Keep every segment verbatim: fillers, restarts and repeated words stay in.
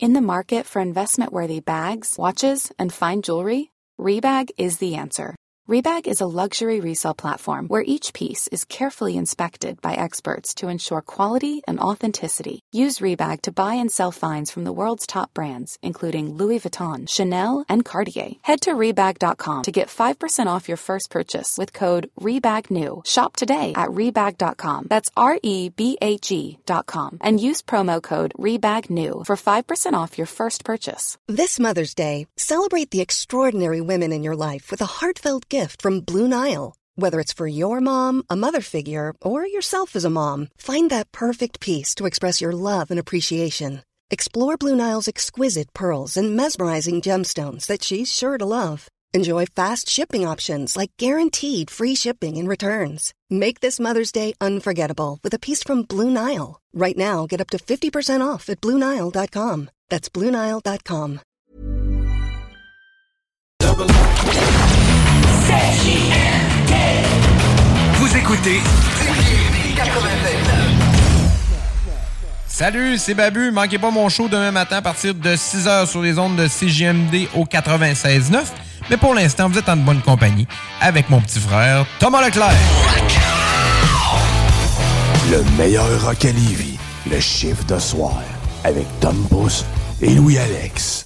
In the market for investment-worthy bags, watches, and fine jewelry, Rebag is the answer. Rebag is a luxury resale platform where each piece is carefully inspected by experts to ensure quality and authenticity. Use Rebag to buy and sell finds from the world's top brands, including Louis Vuitton, Chanel, and Cartier. Head to Rebag dot com to get five percent off your first purchase with code REBAGNEW. Shop today at Rebag dot com. That's R E B A G dot com. And use promo code REBAGNEW for five percent off your first purchase. This Mother's Day, celebrate the extraordinary women in your life with a heartfelt gift from Blue Nile. Whether it's for your mom, a mother figure, or yourself as a mom, find that perfect piece to express your love and appreciation. Explore Blue Nile's exquisite pearls and mesmerizing gemstones that she's sure to love. Enjoy fast shipping options like guaranteed free shipping and returns. Make this Mother's Day unforgettable with a piece from Blue Nile. Right now, get up to fifty percent off at Blue Nile dot com. That's Blue Nile dot com. Vous écoutez quatre-vingt-seize. Salut, c'est Babu. Manquez pas mon show demain matin à partir de six heures sur les ondes de C J M D au quatre-vingt-seize neuf. Mais pour l'instant, vous êtes en bonne compagnie avec mon petit frère Thomas Leclerc. Le meilleur rock à Lévis, le chiffre de soir, avec Tom Pousse et Louis-Alex.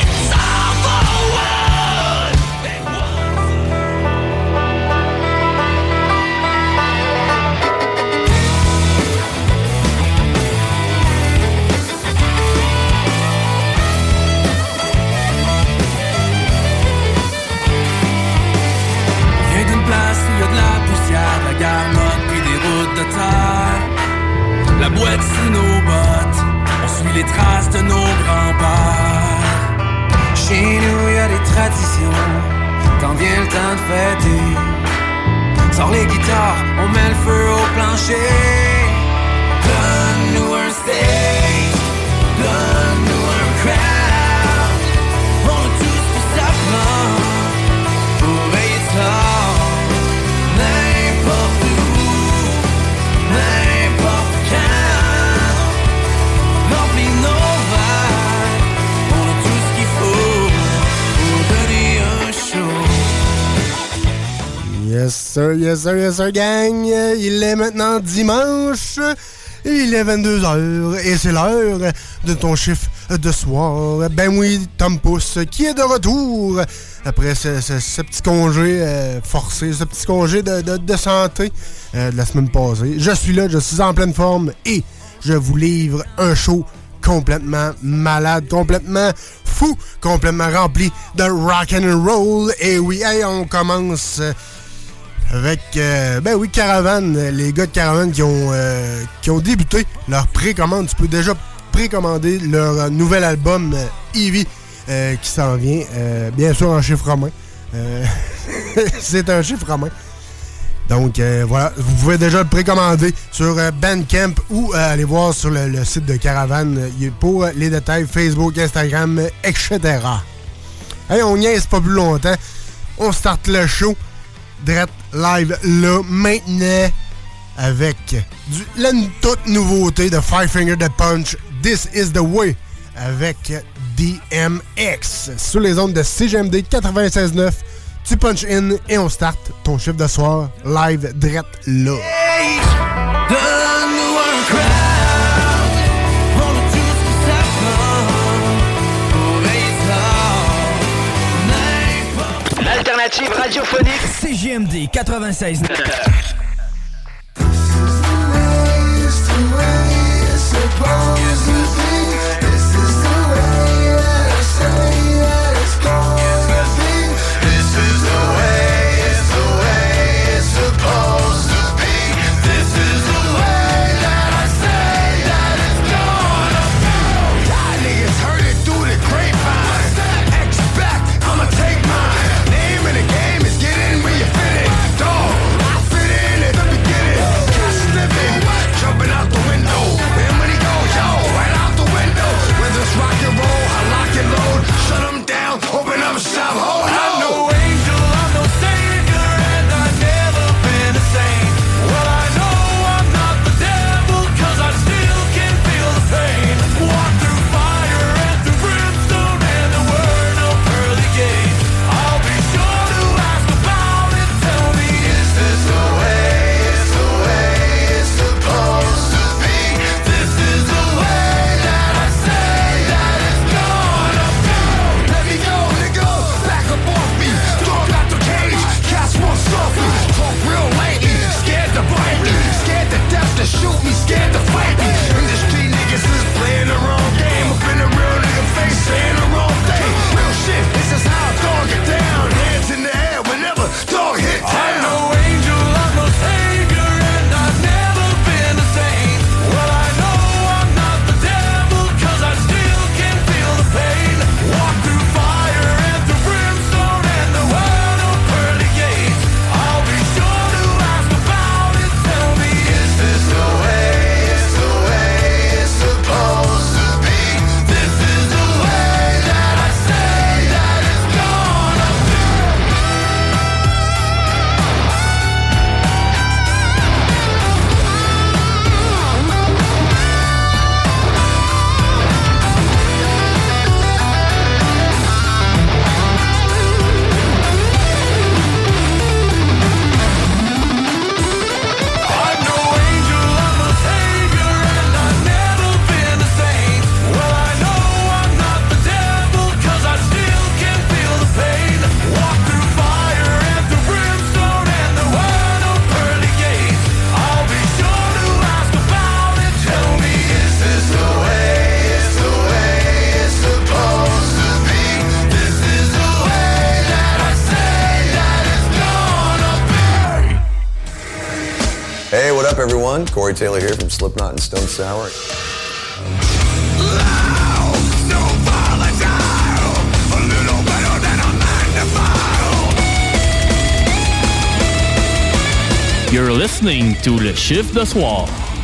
La boîte sous nos bottes, on suit les traces de nos grands-pères. Chez nous, y a des traditions, quand vient le temps de fêter. Sors les guitares, on met le feu au plancher. Donne-nous un steak, donne-nous un crowd. On a tout ce que ça prend pour veiller tard. N'importe où, n'importe quand, remplis nos verres, on a tout ce qu'il faut pour donner un show. Yes sir, yes sir, yes sir gang, il est maintenant dimanche, il est vingt-deux heures et c'est l'heure de ton chiffre de soir. Ben oui, Tom Pousse qui est de retour après ce, ce, ce petit congé euh, forcé, ce petit congé de, de, de santé euh, de la semaine passée. Je suis là, je suis en pleine forme et je vous livre un show complètement malade, complètement fou, complètement rempli de rock and roll. Et oui, hey, on commence avec, euh, ben oui, Caravane, les gars de Caravane qui ont, euh, qui ont débuté leur précommande. Tu peux déjà précommander leur nouvel album euh, Eevee euh, qui s'en vient, euh, bien sûr en chiffre romain. Euh, c'est un chiffre romain. Donc euh, voilà, vous pouvez déjà le précommander sur euh, Bandcamp ou euh, aller voir sur le, le site de Caravane euh, pour euh, les détails Facebook, Instagram, et cetera. Hey, on niaise pas plus longtemps. On start le show direct live là maintenant avec du, la toute nouveauté de Five Finger Death Punch, This Is The Way avec D M X sur les ondes de C G M D quatre-vingt-seize neuf. Tu punch in et on start ton chiffre de soir live direct là. Hey, donne-nous un crowd, on a tout ce que ça prend pour veiller tard. L'alternative radiophonique C J M D quatre-vingt-seize neuf. Jumping out the window, and when he goes, yo, right out the window. up, everyone? Corey Taylor here from Slipknot and Stone Sour. You're listening to Le Chiffre de Soir.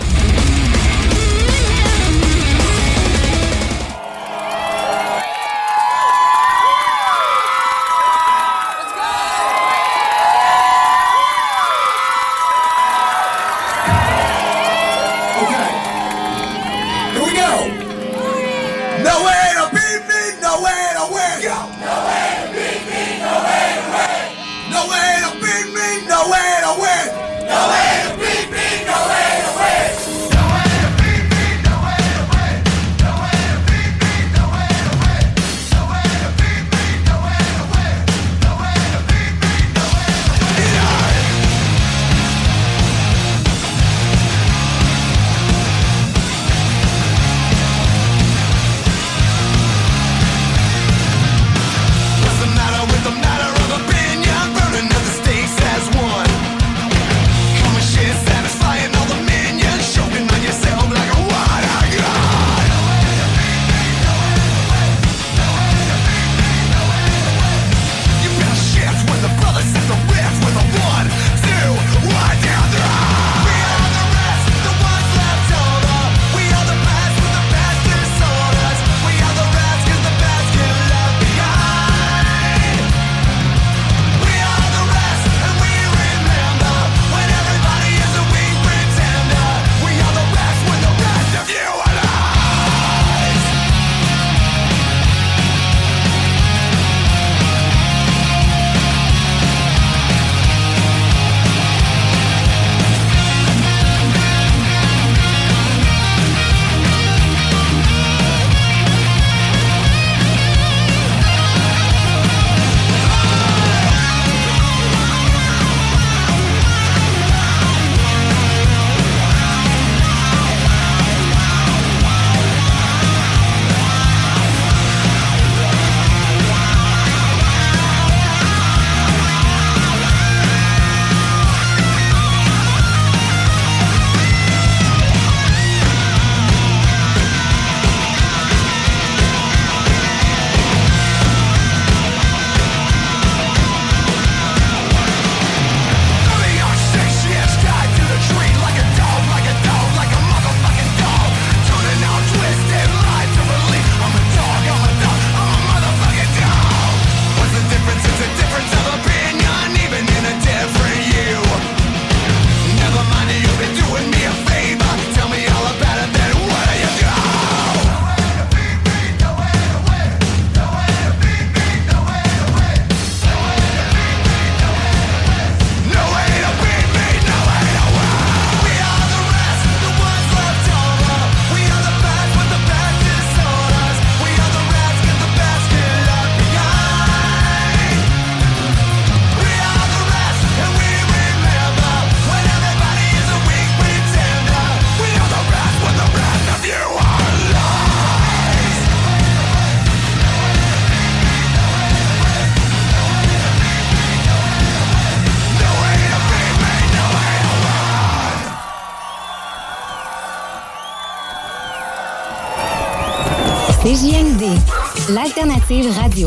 C J M D, l'alternative radio.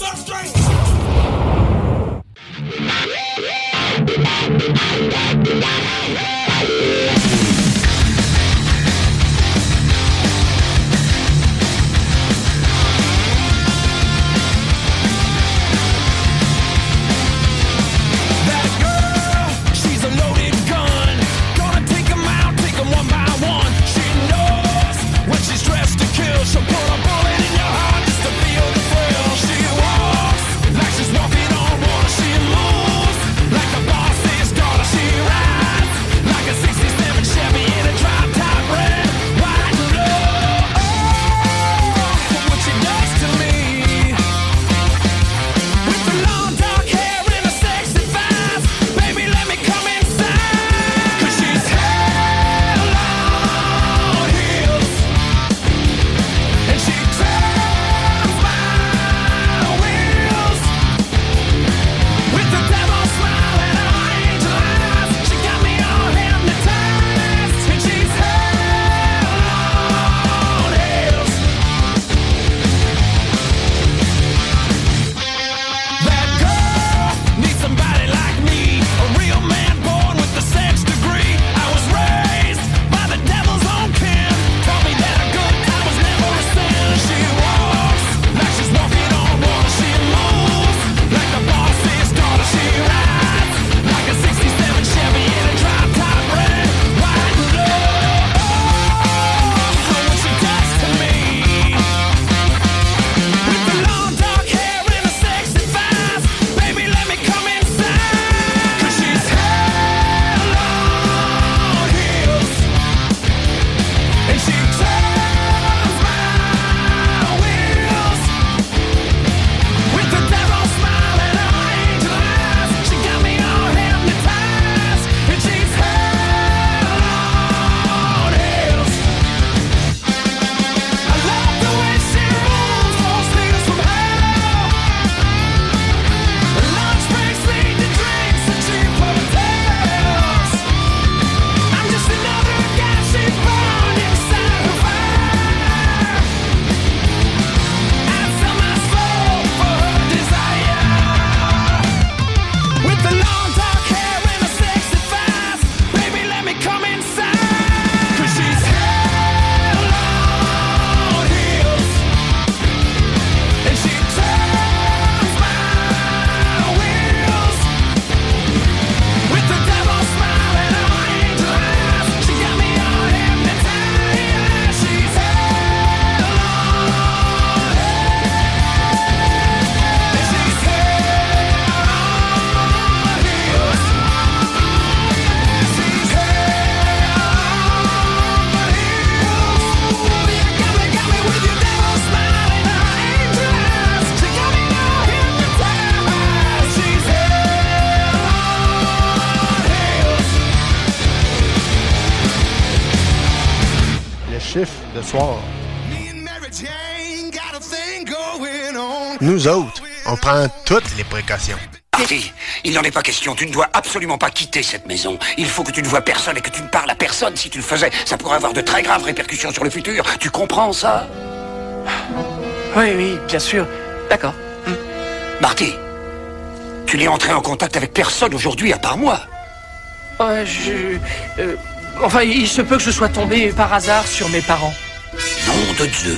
She'll put a bullet in your heart just to feel the thrill. She walks like she's walking on water. She moves like the boss's daughter. She rides like a sixties De soir. Nous autres, on prend toutes les précautions. Marty, il n'en est pas question. Tu ne dois absolument pas quitter cette maison. Il faut que tu ne vois personne et que tu ne parles à personne. Si tu le faisais, ça pourrait avoir de très graves répercussions sur le futur. Tu comprends ça? Oui, oui, bien sûr. D'accord. Hum. Marty, tu n'es entré en contact avec personne aujourd'hui à part moi. Ouais, je... Euh, enfin, il se peut que je sois tombé par hasard sur mes parents. Nom de Dieu.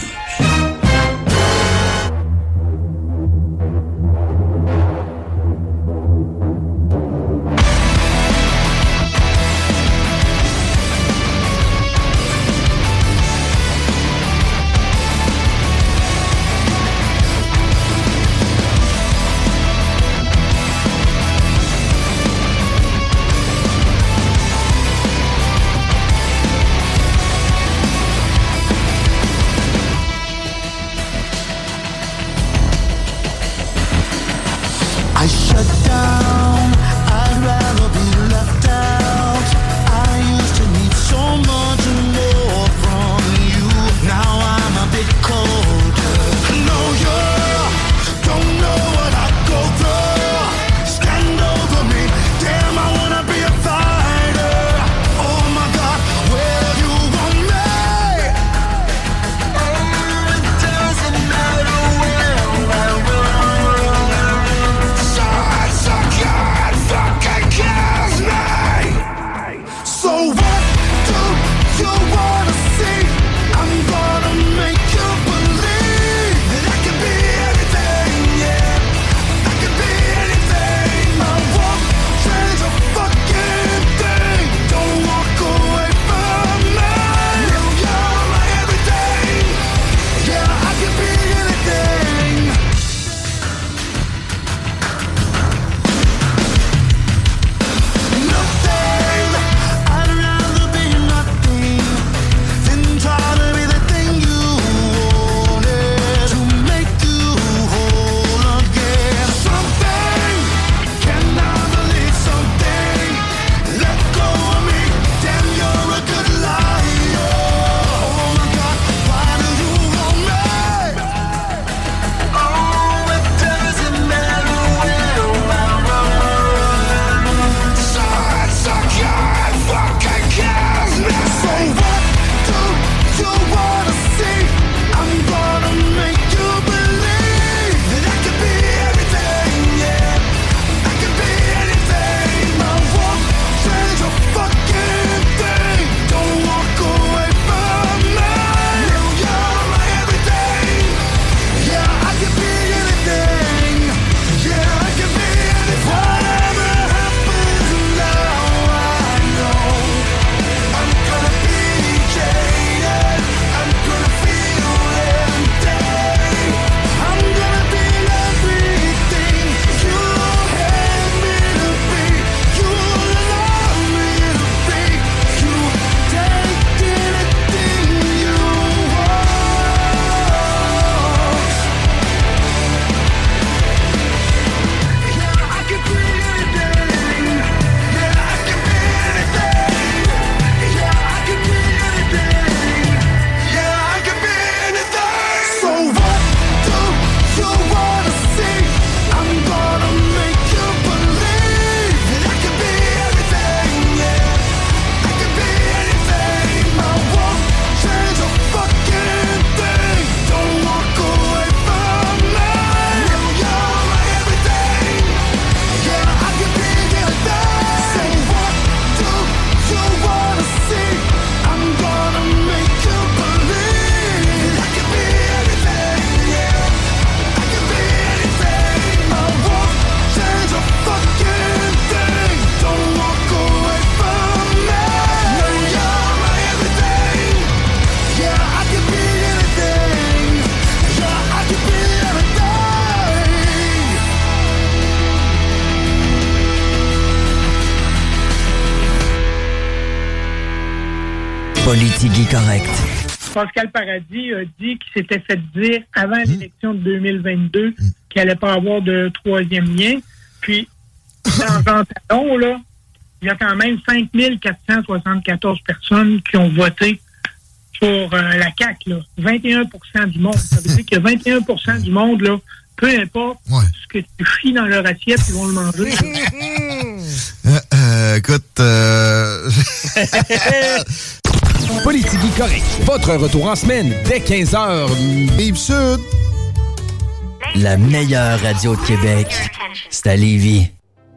Politique correct. Pascal Paradis a dit qu'il s'était fait dire avant l'élection de deux mille vingt-deux qu'il n'allait pas avoir de troisième lien. Puis, dans Jean Talon, là, il y a quand même cinq mille quatre cent soixante-quatorze personnes qui ont voté pour euh, la C A Q, là. vingt et un pour cent du monde. Ça veut dire qu'il y a vingt et un pour cent du monde, là, peu importe ouais. ce que tu chies dans leur assiette, ils vont le manger. euh, euh, écoute, euh... Politique correct. Votre retour en semaine dès quinze heures. Rive-Sud. La meilleure radio de Québec, c'est à Lévis.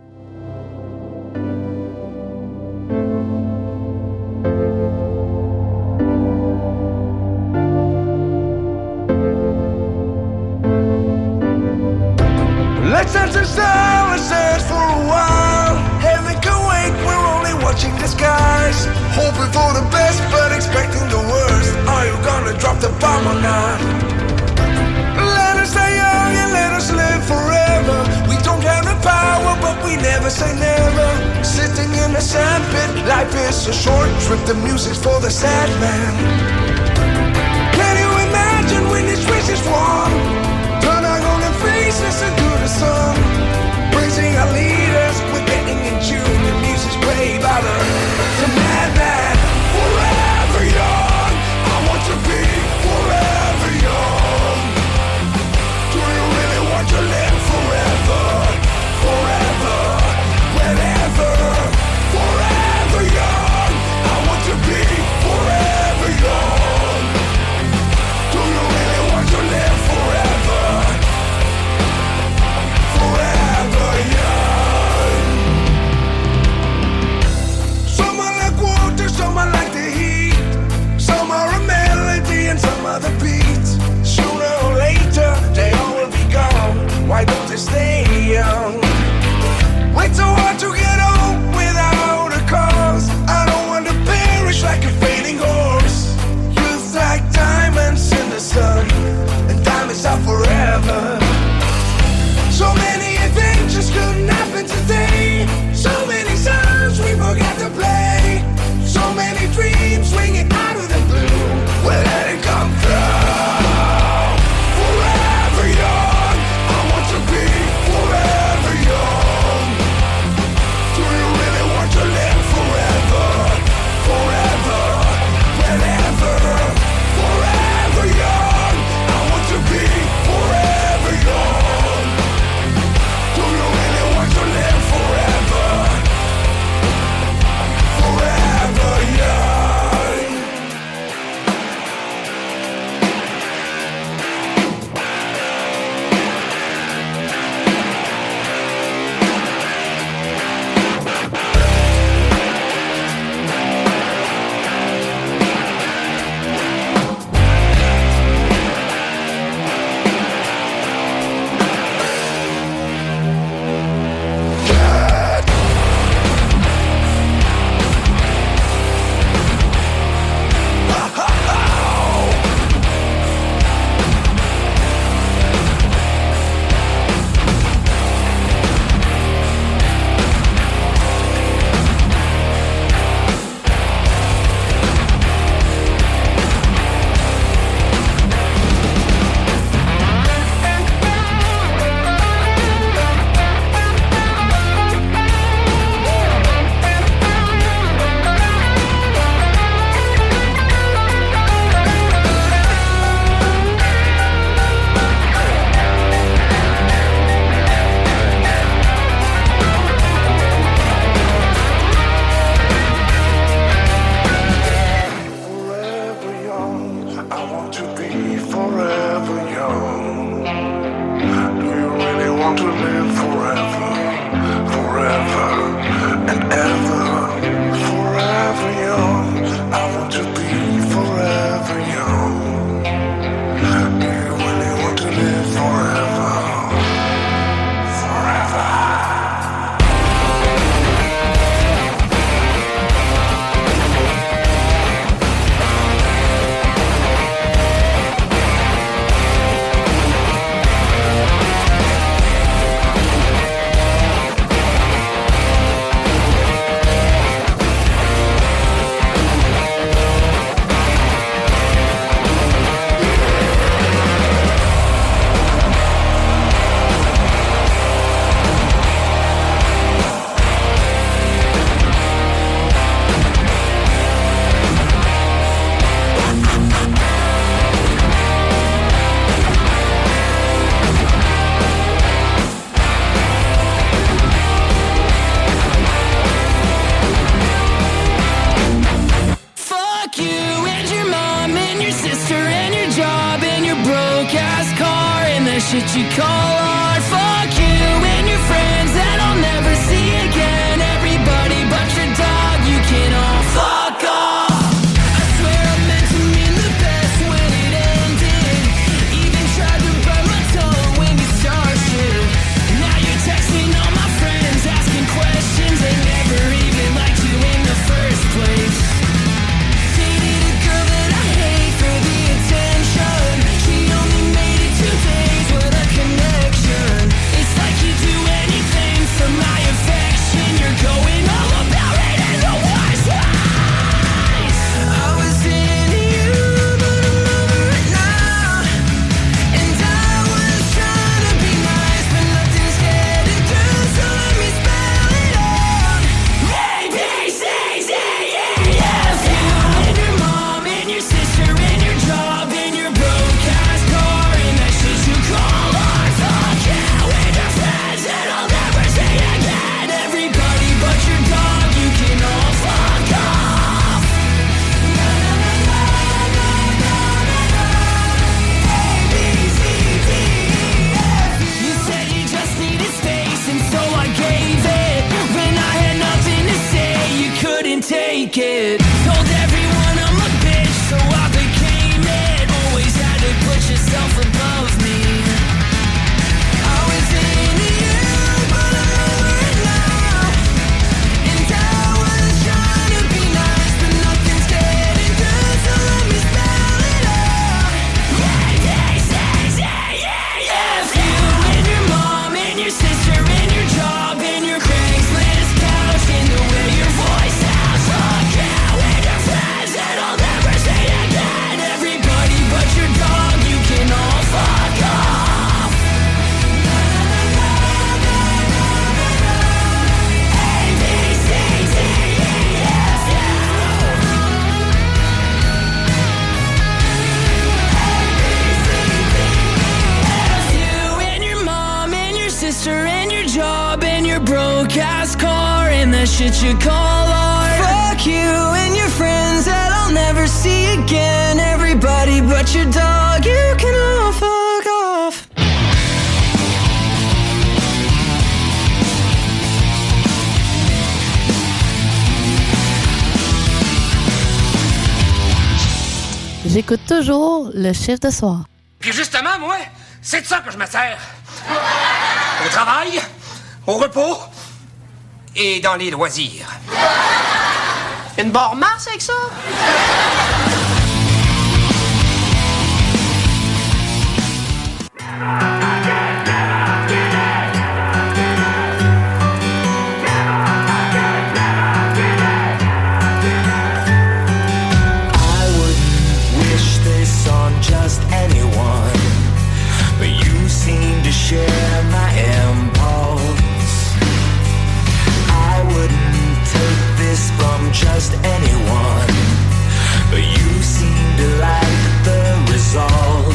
Let's set the silences for a while. Heaven can wait, we're only watching the skies. Hoping for the best, but expecting the worst. Are you gonna drop the bomb or not? Let us stay young and let us live forever. We don't have the power, but we never say never. Sitting in a sandpit, life is a short trip. The music's for the sad man. Can you imagine when this race is won? Turn our golden faces into the sun. Praising our leaders, we're getting in tune. The music's played by the, the madman. Forever young, I want to be forever young. Do you really want to live forever? Forever, whenever. Forever young, I want to be forever young. Do you really want to live forever? the shit you call art. Fuck you and your friends that I'll never see again. Everybody but your dog, you can all fuck off. I swear I meant to mean the best when it ended. Even tried to bite my tongue when you started shit. Now you're texting all my friends, asking questions. They never even liked you in the first place. Dated a girl that I hate for the attention. She only made it two days with a connection. It's like you do anything for my affection. You're going all about it in the worst ways. I was into you, but I'm over it now. And I was trying to be nice, but nothing's getting through. So let me spell it out. A, B, C, D, E, F. You and your mom and your sister and your job and your broke ass car and that shit you call art. Fuck you and your friends that I'll never see again. Everybody but your dog, you can all fuck off. A, B, C, D, E, F. You said you just needed space and so I gave it. When I had nothing to say, you couldn't take it. Told everyone I'm a bitch, so I became it. Always had to put yourself above me. I was into you, but I'm over it now. And I was trying to be nice, but nothing's getting through. So let me spell it out. A, B, C, D, E, F. You and your mom and your sister and your job and your Craigslist couch and the way your voice sounds. Fuck you and your friends that I'll never see again. Everybody but your dog, you can all fuck off. A, B, C, D, E, F, you and your mom and your sister and your job and your broke ass car and that shit you call art. Fuck you and your friends that I'll never see again. Everybody but your dog, you can all fuck off. J'écoute toujours le chiffre de soir. Puis justement, moi, c'est de ça que je me sers. Au travail, au repos et dans les loisirs. Une barre Mars avec ça? Just anyone, but you seem to share my impulse. I wouldn't take this from just anyone, but you seem to like the results.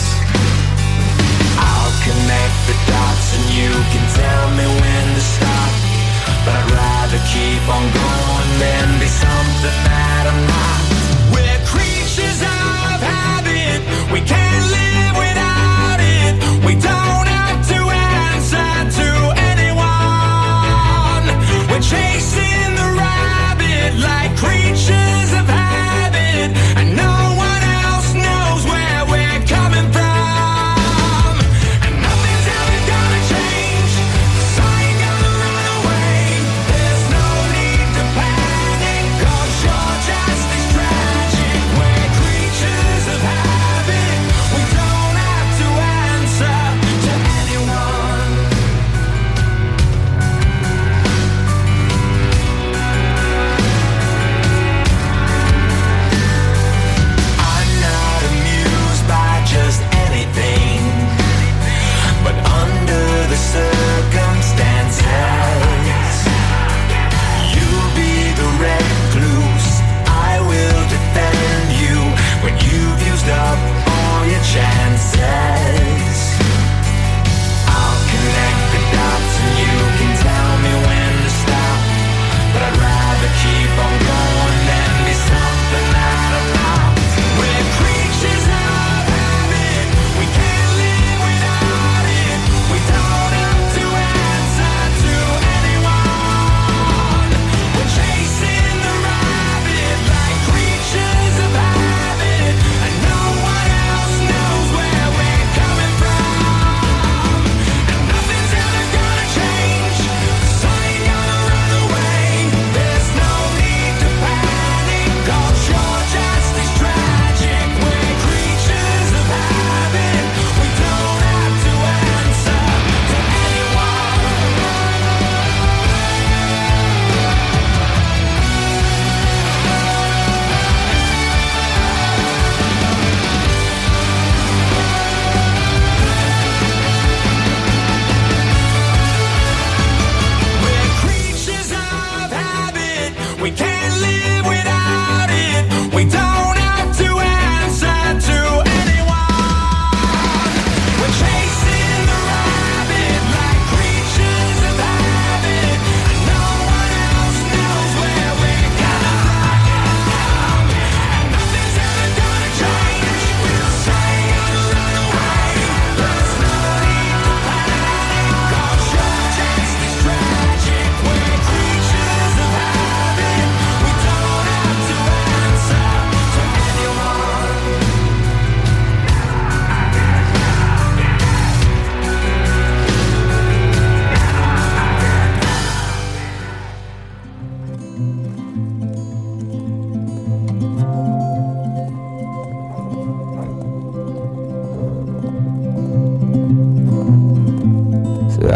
I'll connect the dots and you can tell me when to stop, but I'd rather keep on going than be something that I'm not. We're creatures of habit, we can't live without it. We don't have to answer to anyone. We're chasing the rabbit like crazy.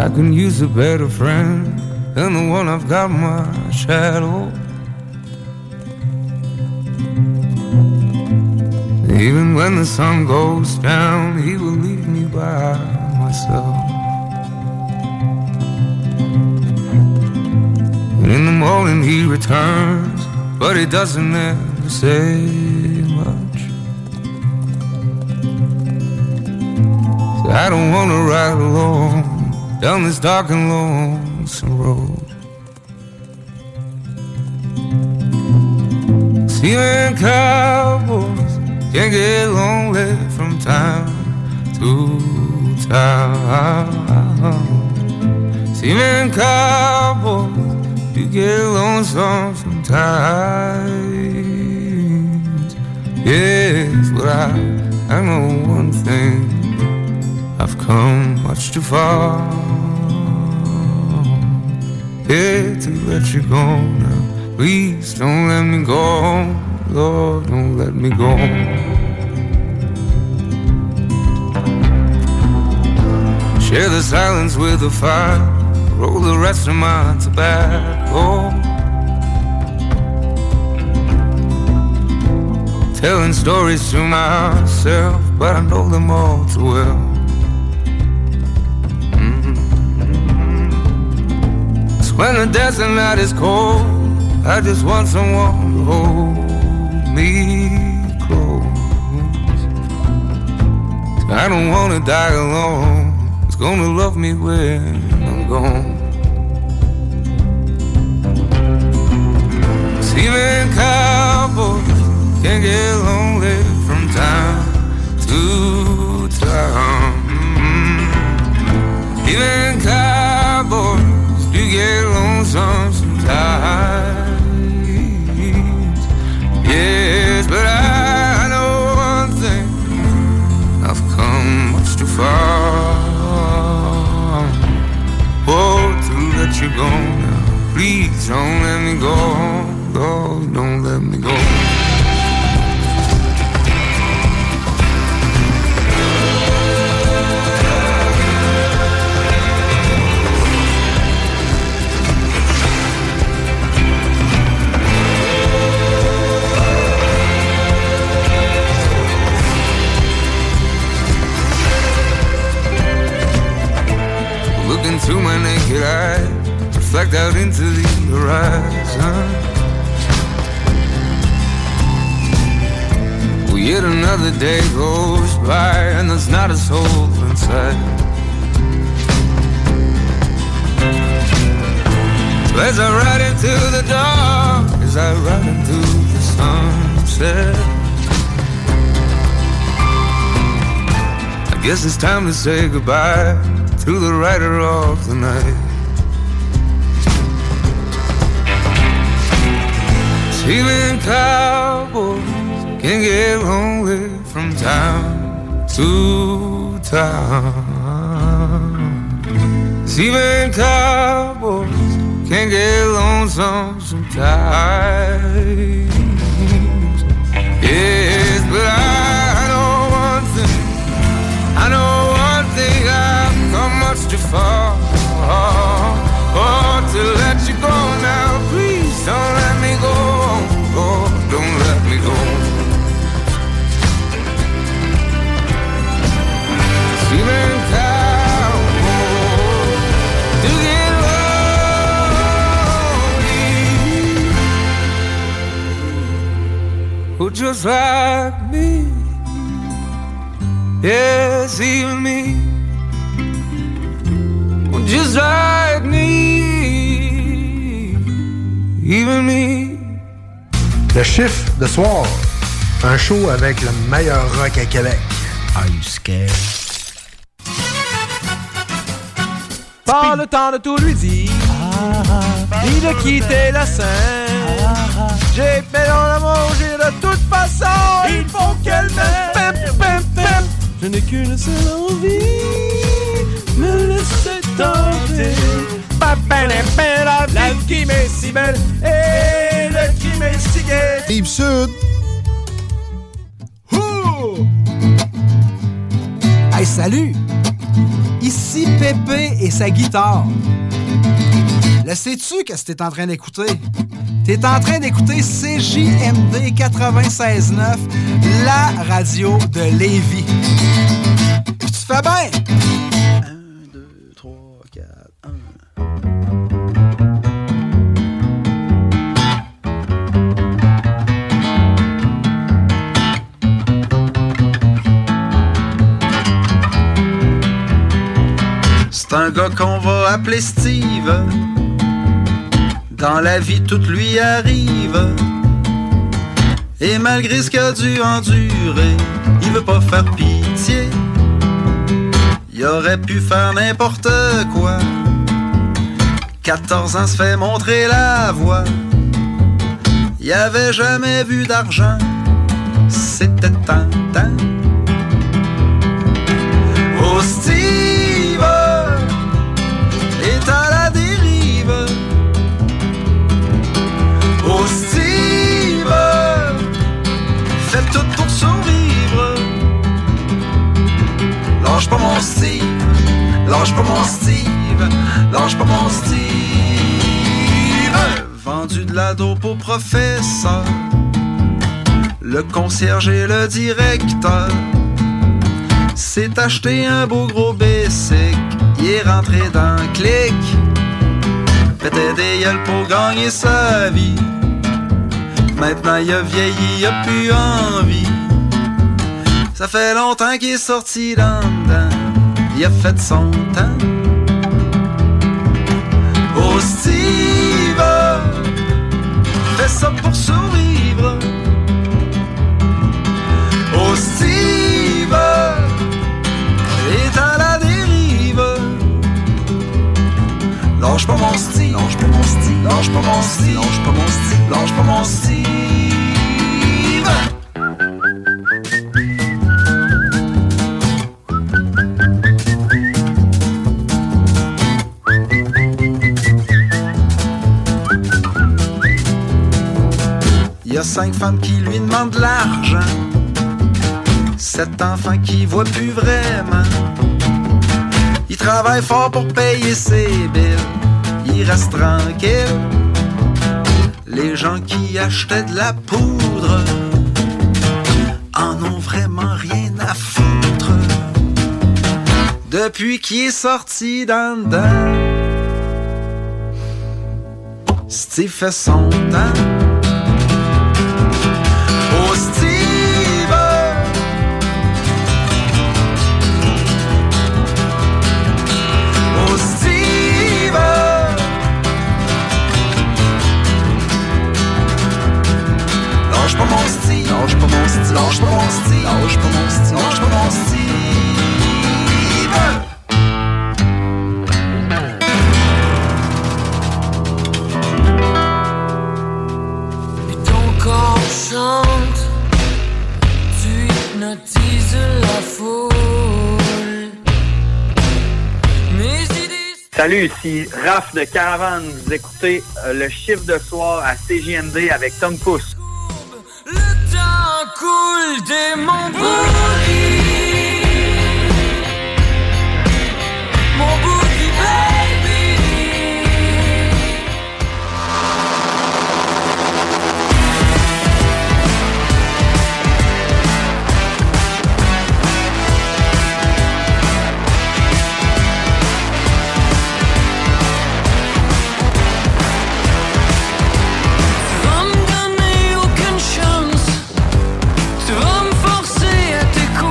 I can use a better friend than the one I've got, my shadow. Even when the sun goes down, he will leave me by myself. And in the morning he returns, but he doesn't ever say much. So I don't wanna ride alone down this dark and lonesome road. Seaman cowboys can't get lonely from time to time. Seaman cowboys, you get lonesome sometimes. Yes, but I, I know one thing, I've come much too far. Yeah, to let you go now. Please don't let me go. Lord, don't let me go. Share the silence with the fire. Roll the rest of my tobacco. Telling stories to myself, but I know them all too well. Mm-hmm. So when the desert night is cold, I just want someone to hold me close. I don't wanna die alone. Who's gonna love me when I'm gone? Seaman cowboys can't get lonely from time to time. Mm-hmm. Even cowboys do get lonesome sometimes. Yes, but I know one thing, I've come much too far. Oh, to let you go now. Please don't let me go. Oh, don't let me go. Look into my naked eye, reflect out into the horizon. Well, yet another day goes by and there's not a soul inside. So as I ride into the dark, as I ride into the sunset, I guess it's time to say goodbye to the rider of the night. Seaman cowboys can get lonely from time to time. Seaman cowboys can get lonesome sometimes. Yes, but I know one thing, I know one thing, I've come much too far. Oh, to let you go now, please don't let me go. Oh, don't let me go. Seaman cowboy, to get lonely. Oh, just like me. Yes, even me. Well, just like me. Even me. Le chiffre de soir. Un show avec le meilleur rock à Québec. Are you scared? Pas le temps de tout lui dire, ni de quitter la scène. J'ai fait dans l'amour, j'ai de toute façon, il faut qu'elle m'aime. Je n'ai qu'une seule envie, me laisser tenter. La vie qui m'est si belle et le qui m'est si gai. Rive Sud. Hey, salut! Ici Voici Pépé et sa guitare. Le sais-tu qu'est-ce que t'es en train d'écouter? T'es en train d'écouter C J M D quatre-vingt-seize neuf, la radio de Lévis. Puis tu fais bien! un, deux, trois, quatre, un... C'est un gars qu'on va appeler Steve. Dans la vie, tout lui arrive. Et malgré ce qu'il a dû endurer, il veut pas faire pitié. Il aurait pu faire n'importe quoi. quatorze ans se fait montrer la voie. Il avait jamais vu d'argent. C'était tentant. Oh, Steve est à la dérive. Oh, Steve fait tout pour survivre. Lâche pas mon Steve, lâche pas mon Steve, lâche pas mon Steve. Vendu de la dope au professeur, le concierge et le directeur. S'est acheté un beau gros basic, il est rentré dans le clic. Pétait des gueules pour gagner sa vie. Maintenant il a vieilli, il a plus envie. Ça fait longtemps qu'il est sorti d'en dedans. Il a fait son temps. Oh, Steve fait ça pour survivre. Oh, Steve est à la dérive. Lâche pas mon Steve, lâche pas mon Steve, lâche pas mon Steve, lâche pas mon Steve, lâche pas mon Steve. Il y a cinq femmes qui lui demandent de l'argent, sept enfants qui voient plus vraiment. Il travaille fort pour payer ses billes, il reste tranquille. Les gens qui achetaient de la poudre en ont vraiment rien à foutre. Depuis qu'il est sorti d'en dedans, Steve fait son temps. Oh, Steve Oh, Steve lâche pas mon Steve, lâche pas mon Steve, lâche pas mon Steve, lâche pas mon Steve, lâche pas mon Steve. Et ton corps chante, tu hypnotises la foule. Mes idées. Salut, ici Raph de Caravane. Vous écoutez euh, le chiffre de soir à C J M D avec Tom Pousse. Le temps coule dès mon boogie. Mon boogie baby. Tu vas me donner aucune chance. Tu vas me forcer à t'écouter.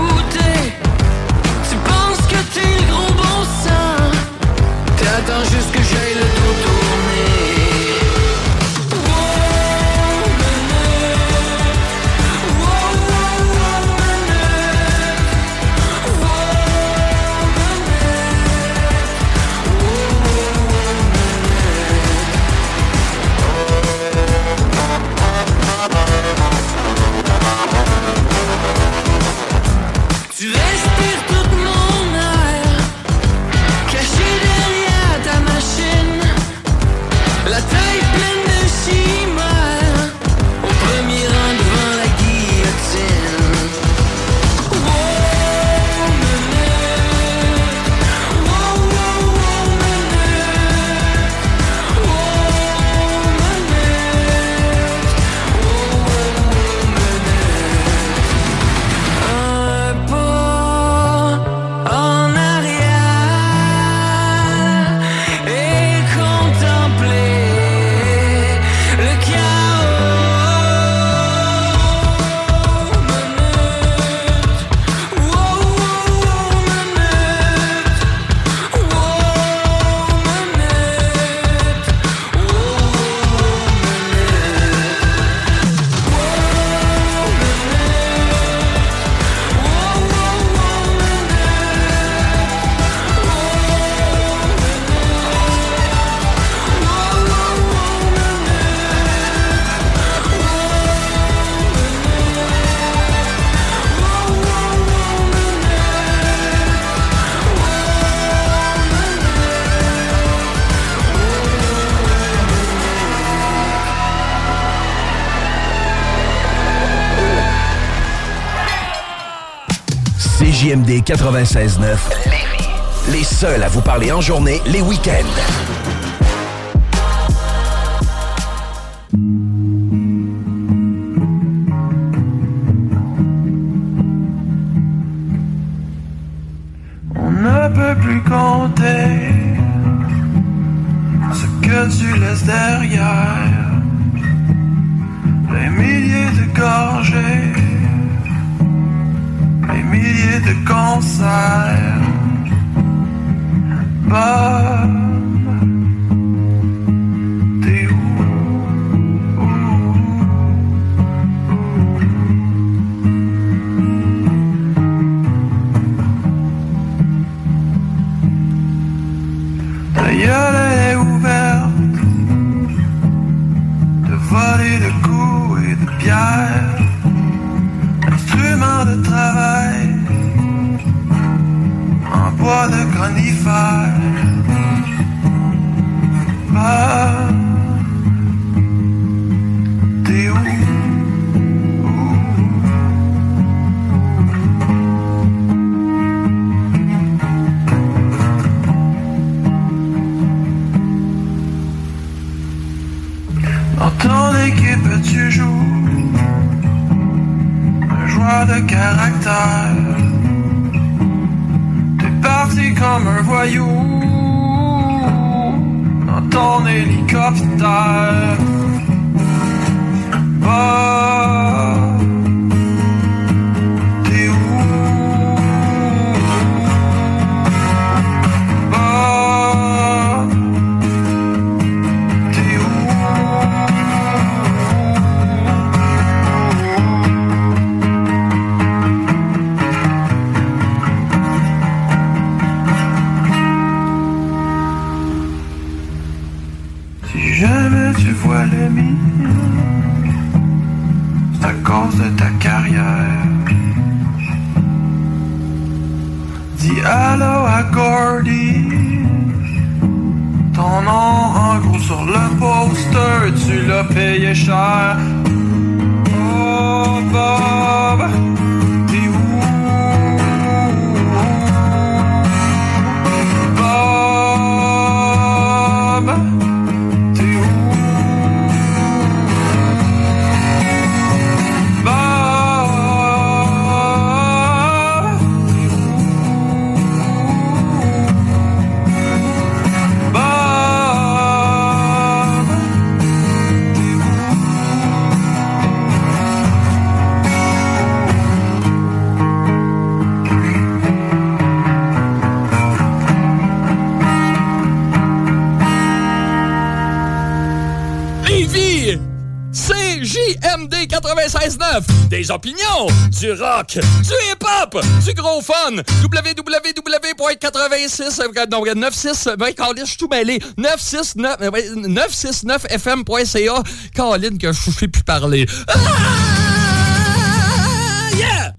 J M D quatre-vingt-seize neuf, Lévis. Les seuls à vous parler en journée, les week-ends. On ne peut plus compter ce que tu laisses derrière. Les milliers de gorgées, les milliers de concerts. Bob, t'es où? Ta gueule est ouverte, de voler de coups et de pierres, instrument de travail en bois de conifères. Ah, t'es où? Dans ton équipe tu joues un joueur de caractère. T'es parti comme un voyou dans ton hélicoptère. Bah, t'es où? Bah, t'es où? Si jamais tu vois l'ennemi, c'est à cause de ta carrière. Dis allô à Gordy, ton nom en gros sur le poster, tu l'as payé cher. Oh Bob, t'es où? Bob, t'es où? Lévis, c'est J M D quatre-vingt-seize neuf. Des opinions, du rock, du hip-hop, du gros fun. w w w point quatre-vingt-six, non, quatre-vingt-six, ben, Colin, je suis tout mêlé. neuf cent soixante-neuf F M point C A. Colin, que je sais plus parler. Ah! Yeah!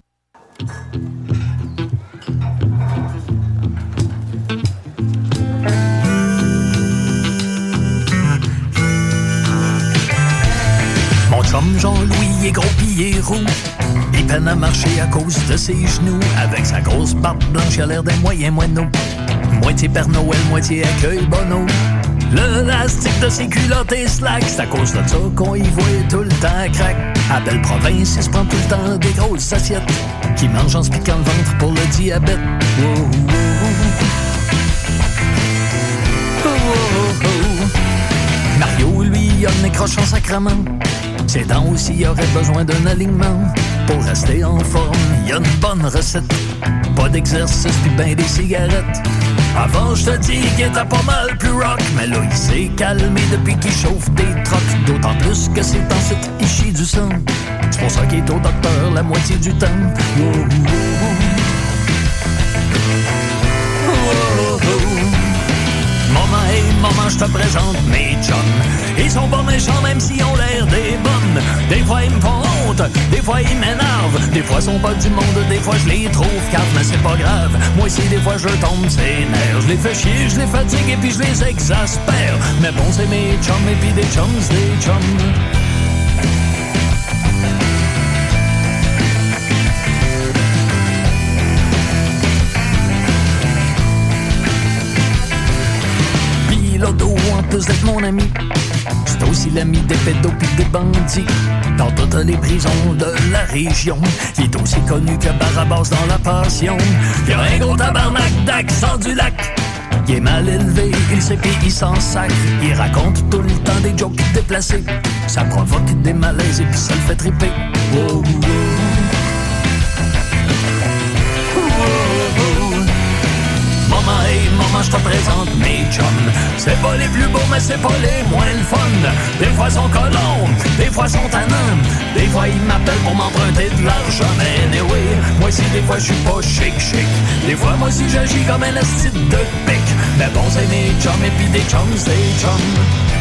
Mon chum Jean-Louis est gros pis il est roux. Il peine à marcher à cause de ses genoux. Avec sa grosse barbe blanche, il a l'air d'un moyen moineau. Moitié Père Noël, moitié accueil Bono. L'élastique de ses culottes est slack. C'est à cause de ça qu'on y voit tout le temps crack. À belle province, il se prend tout le temps des grosses assiettes qui mangent en se piquant le ventre pour le diabète. Oh, oh, oh. Oh, oh, oh. Mario, lui, il a le nez croche en sacrement. Ses dents aussi auraient besoin d'un alignement. Pour rester en forme, il y a une bonne recette. Pas d'exercice puis ben des cigarettes. Avant, je te dis qu'il était pas mal plus rock. Mais là, il s'est calmé depuis qu'il chauffe des trocs. D'autant plus que c'est ensuite il chie du sang. C'est pour ça qu'il est au docteur la moitié du temps. Oh, oh, oh. Oh, oh, oh. Maman, hey, maman, je te présente mes chums. Ils sont pas méchants même s'ils ont l'air des bonnes. Des fois ils me font honte, des fois ils m'énervent. Des fois ils sont pas du monde, des fois je les trouve caves. Mais c'est pas grave, moi aussi des fois je tombe ses nerfs. Je les fais chier, je les fatigue et puis je les exaspère. Mais bon c'est mes chums et puis des chums, des chums. plus d'être mon ami. C'est aussi l'ami des pédos pis des bandits dans toutes les prisons de la région. Il est aussi connu que Barabas dans La Passion. Il a un gros tabarnak d'accent du lac. Il est mal élevé, il sait pis il s'en sacre. Il raconte tout le temps des jokes déplacés. Ça provoque des malaises et puis ça le fait triper. Wow, wow. Maman, hey, maman, je te présente mes chums. C'est pas les plus beaux, mais c'est pas les moins le fun. Des fois sont colons, des fois sont tannants. Des fois ils m'appellent pour m'emprunter de l'argent. Mais anyway, moi aussi des fois je suis pas chic chic. Des fois moi aussi j'agis comme un asti de pic. Mais bon c'est mes chums et puis des chums c'est des chums.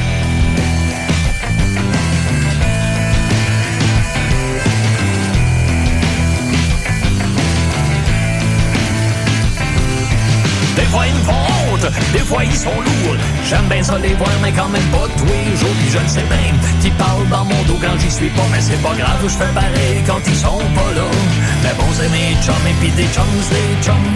Des fois ils me font honte, des fois ils sont lourds. J'aime bien ça les voir, mais quand même pas tous les jours. Puis je ne sais même qui parle dans mon dos quand j'y suis pas. Mais c'est pas grave, je fais pareil quand ils sont pas là. Mais bon c'est mes chums et puis des chums, des chums.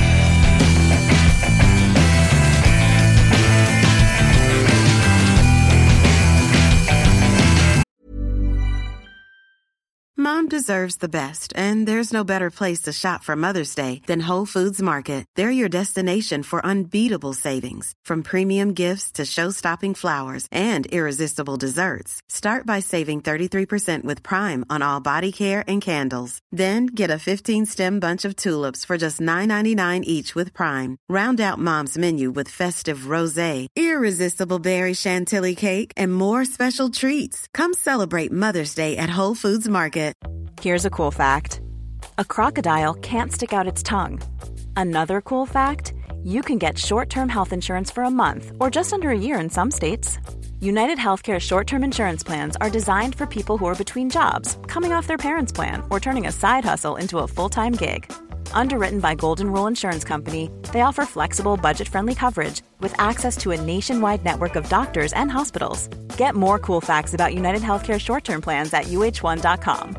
Mom deserves the best, and there's no better place to shop for Mother's Day than Whole Foods Market. They're your destination for unbeatable savings, from premium gifts to show-stopping flowers and irresistible desserts. Start by saving thirty-three percent with Prime on all body care and candles. Then get a fifteen-stem bunch of tulips for just nine ninety-nine each with Prime. Round out Mom's menu with festive rosé, irresistible berry chantilly cake, and more special treats. Come celebrate Mother's Day at Whole Foods Market. Here's a cool fact. A crocodile can't stick out its tongue. Another cool fact, you can get short-term health insurance for a month or just under a year in some states. United Healthcare short-term insurance plans are designed for people who are between jobs, coming off their parents' plan, or turning a side hustle into a full-time gig. Underwritten by Golden Rule Insurance Company, they offer flexible, budget-friendly coverage with access to a nationwide network of doctors and hospitals. Get more cool facts about United Healthcare short-term plans at U H one dot com.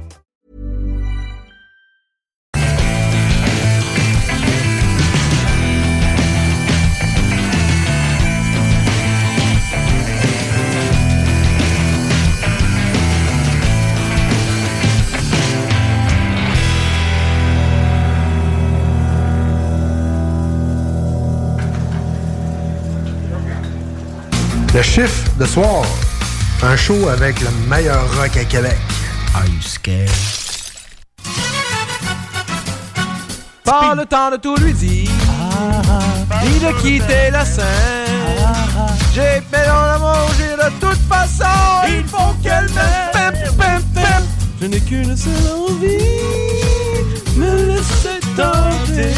Le chiffre de soir, un show avec le meilleur rock à Québec. Are you scared? Pas le temps de tout lui dire, ni de quitter la scène. J'ai fait dans la manger de toute façon, il faut qu'elle m'aime. Pep, pep, pep. Je n'ai qu'une seule envie, me laisser tenter.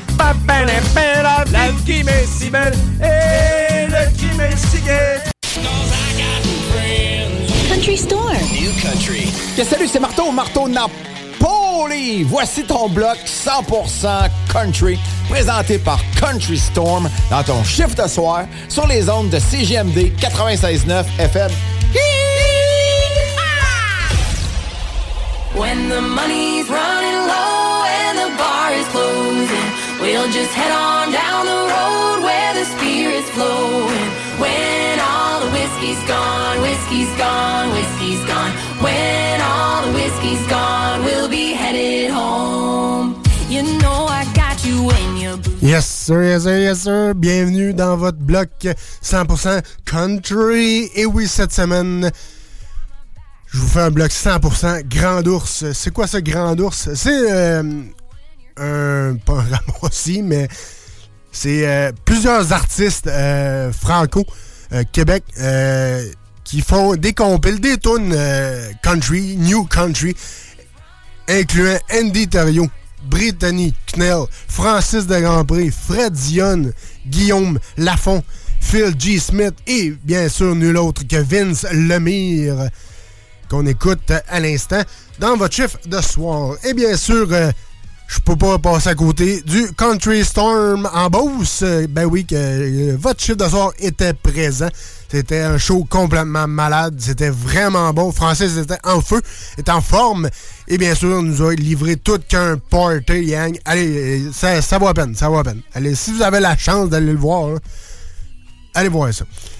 La vie qui m'est si belle et le qui m'est si gai. Country Storm. New Country. Que salut, c'est Marteau, Marteau Napoli. Voici ton bloc cent pour cent country, présenté par Country Storm dans ton chiffre de soir sur les ondes de C J M D quatre-vingt-seize neuf F M. When the money's running low and the bar is closing, we'll just head on down the road where the spirit's flowing. When all the whiskey's gone, whiskey's gone, whiskey's gone. When all the whiskey's gone, we'll be headed home. You know I got you when you're blue. Yes sir, yes sir, yes sir. Bienvenue dans votre bloc cent pour cent country. Et oui, cette semaine, je vous fais un bloc cent pour cent Grand Ours. C'est quoi ça, Grand Ours? C'est euh, un... pas un ramassis, mais c'est euh, plusieurs artistes euh, franco, euh, Québec, euh, qui font des compiles, des tunes euh, country, new country, incluant Andy Thériault, Brittany Knell, Francis de Grandpré, Fred Dionne, Guillaume Lafont, Phil G. Smith et bien sûr nul autre que Vince Lemire, qu'on écoute à l'instant dans votre chiffre de soir. Et bien sûr, euh, je peux pas passer à côté du Country Storm en Beauce. Ben oui, que euh, votre chiffre de soir était présent. C'était un show complètement malade. C'était vraiment bon. Francis était en feu, était en forme. Et bien sûr, nous a livré tout qu'un party, yang. Allez, ça, ça vaut la peine, ça vaut la peine. Allez, si vous avez la chance d'aller le voir, hein, allez voir ça.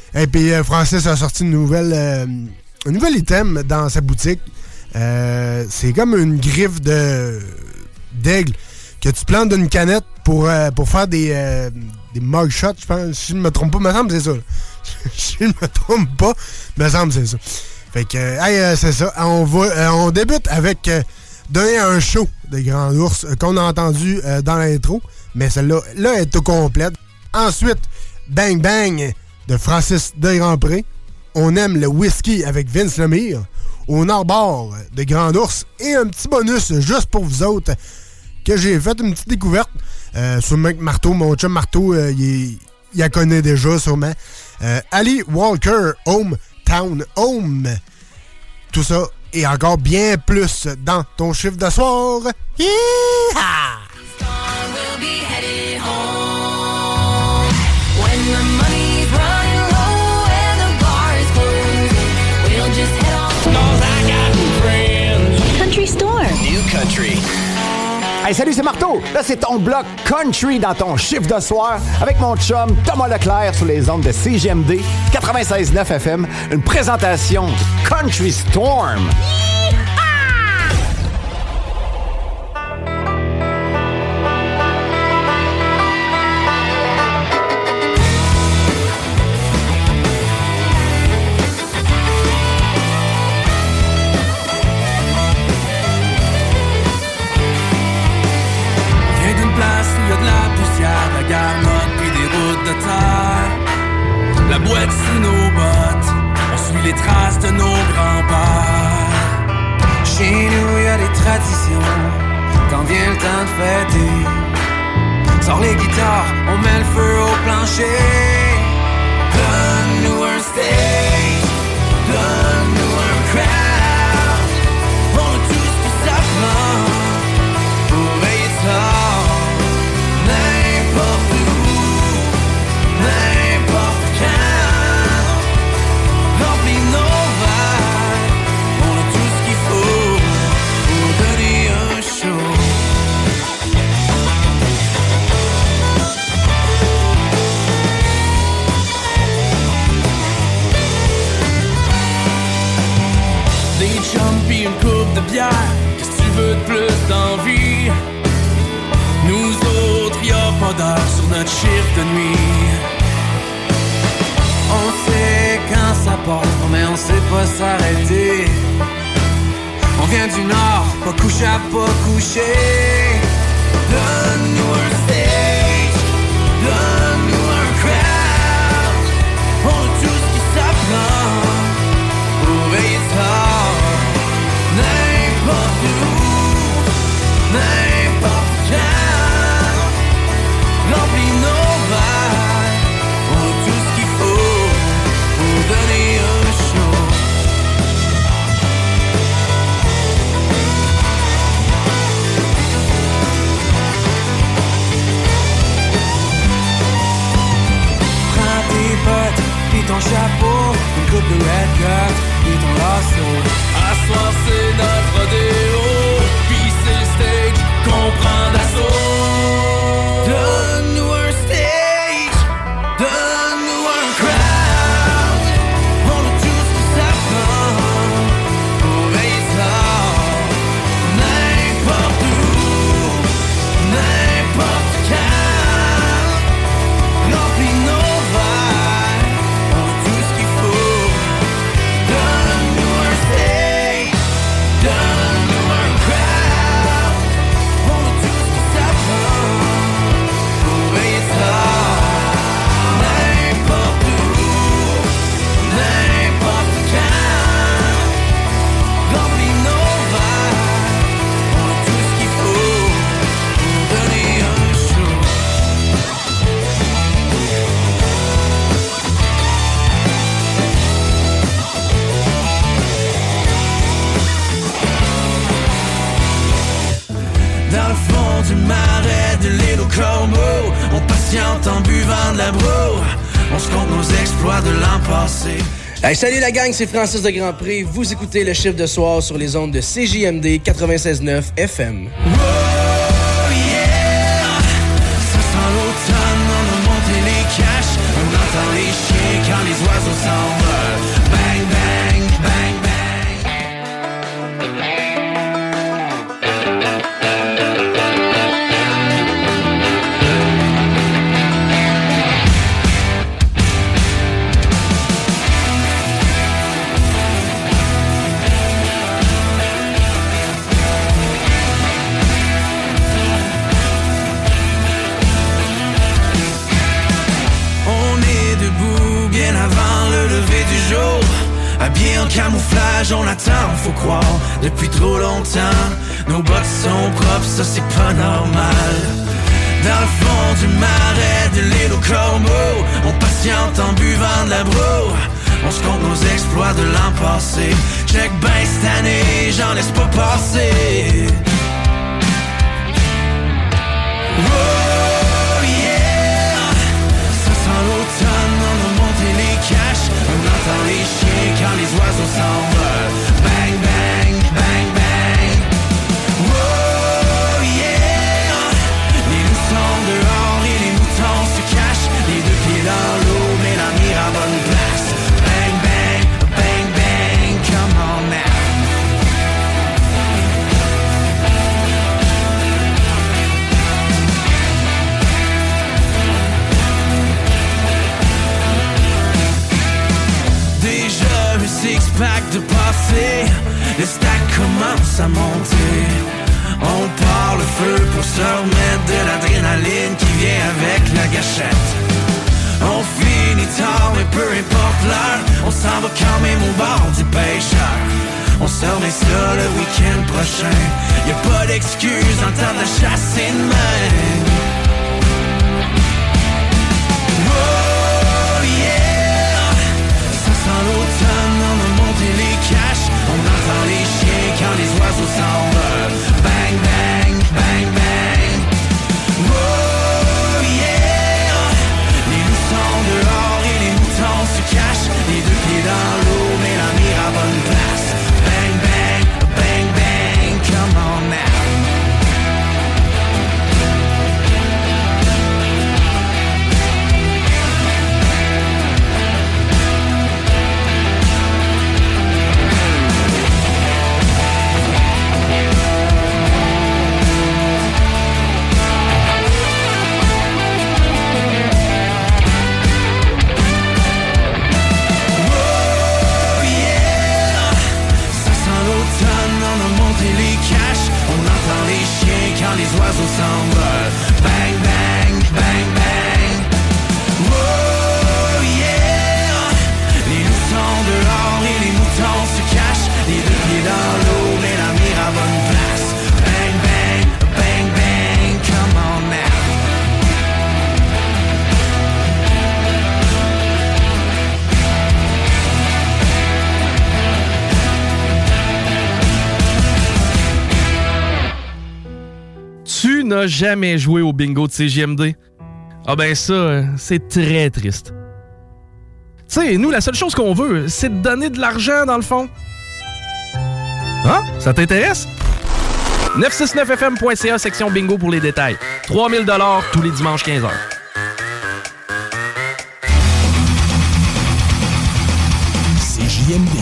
Et puis euh, Francis a sorti une nouvelle, euh, un nouvel item dans sa boutique. Euh, c'est comme une griffe de d'aigle que tu plantes d'une canette pour, euh, pour faire des, euh, des mugshots, je pense. Si je ne me trompe pas, me semble que c'est ça. Si je ne me trompe pas, me semble que c'est ça. Fait que, euh, hey, euh, c'est ça. On, va, euh, on débute avec euh, donner un show de Grand Ours euh, qu'on a entendu euh, dans l'intro. Mais celle-là, là, elle est tout complète. Ensuite, Bang Bang de Francis de Grandpré. On aime le whisky avec Vince Lemire. Au Nord-Bord de Grand Ours. Et un petit bonus juste pour vous autres que j'ai fait une petite découverte. Euh, sur Mec Marteau, mon chum Marteau, euh, il, est, il la connaît déjà sûrement. Euh, Ali Walker, Hometown Home. Tout ça et encore bien plus dans ton chiffre de soir. Yeehaw! Country Store. New Country. Hey, salut, c'est Marteau. Là, c'est ton bloc country dans ton chiffre de soir avec mon chum Thomas Leclerc sur les ondes de C G M D quatre-vingt-seize neuf F M. Une présentation de Country Storm. La boîte sous nos bottes, on suit les traces de nos grands-pères. Chez nous, y a des traditions, quand vient le temps de fêter. Sors les guitares, on met le feu au plancher. Donne-nous un stage, donne-nous un crowd. On a tout ce que ça prend pour veiller tard. N'importe où, n'importe quand, remplis nos verres, on a tout ce qu'il faut pour donner un show. Des chums pis une coupe de bière, qu'est-ce que tu veux de plus d'envie? Nous autres, y'a pas d'heure sur notre chiffre de nuit. On sait quand ça part, mais on sait pas s'arrêter. On vient du Nord, pas coucher à pas coucher. Donne-nous un stage, donne-nous un crowd. On a tout ce qui s'apprend pour veiller tard. N'importe où, n'importe quand, remplis nos verres, on a tout ce qu'il faut pour donner un show. Prends tes bottes, pis ton chapeau, une coupe de red cut, pis ton lasso. À soir c'est notre rodéo, pis c'est le stage qu'on prend d'assaut. Donne-nous un stage, donne-nous un crowd. On a tout ce que ça prend pour veiller tard. N'importe où, n'importe quand, remplis nos verres, on a tout ce qu'il faut. Donne-nous un stage, donne-nous un crowd. On a tout ce que ça prend pour veiller tard. N'importe où, n'importe quand, remplis nos verres, on a tout ce qu'il faut pour donner un show. Dans le fond du marais de l'île aux corbeaux, on patiente en buvant de la broue. On se compte nos exploits de l'an passé. Hey, salut la gang, c'est Francis de Grandpré. Vous écoutez le chiffre de soir sur les ondes de C J M D quatre-vingt-seize neuf F M. Oh yeah, ça sent l'automne, on a monté les caches. On entend les chiens quand les oiseaux Habillés en camouflage, on attend, faut croire, depuis trop longtemps. Nos bottes sont propres, ça c'est pas normal. Dans le fond du marais de l'île aux corbeaux, on patiente en buvant de la broue. On se compte nos exploits de l'an passé. Check ben cette année, j'en laisse pas passer. Oh yeah, ça sent l'automne, on a monté les caches. On entend les chiens quand les oiseaux s'envolent. Bang bang, bang bang. Oh yeah, les loups sont dehors et les moutons se cachent. Les deux pieds dans l'eau, mais la mire à bonne place. Bang bang, bang bang, come on now. Six-pack de passé, le stack commence à monter. On part le feu pour se remettre de l'adrénaline qui vient avec la gâchette. On finit tard mais peu importe l'heure, on s'en va quand même au bord du pêcheur. On se remet ça le week-end prochain, y'a pas d'excuse en temps de chasser de main. Oh yeah, ça sent l'automne, on a monté les caches. On entend les chiens quand les oiseaux s'envolent. Bang bang, bang bang. Oh yeah, les loups sont dehors et les moutons se cachent. Les deux pieds dans l'eau mais la mire à bonne place. Bang bang, bang bang, come on now. Les caches, on entend les chiens quand les oiseaux s'envolent. Bang bang, bang bang. Oh yeah, les loups sont dehors et les moutons se cachent. Les deux pieds dans l'eau mais la mire à bonne place. Bang bang, bang bang, come on now. Tu n'as jamais joué au bingo de C J M D? Ah ben ça, c'est très triste. Tu sais, nous, la seule chose qu'on veut, c'est de donner de l'argent, dans le fond. Hein? Ça t'intéresse? neuf cent soixante-neuf F M point C A, section bingo pour les détails. trois mille dollars tous les dimanches quinze heures. C J M D.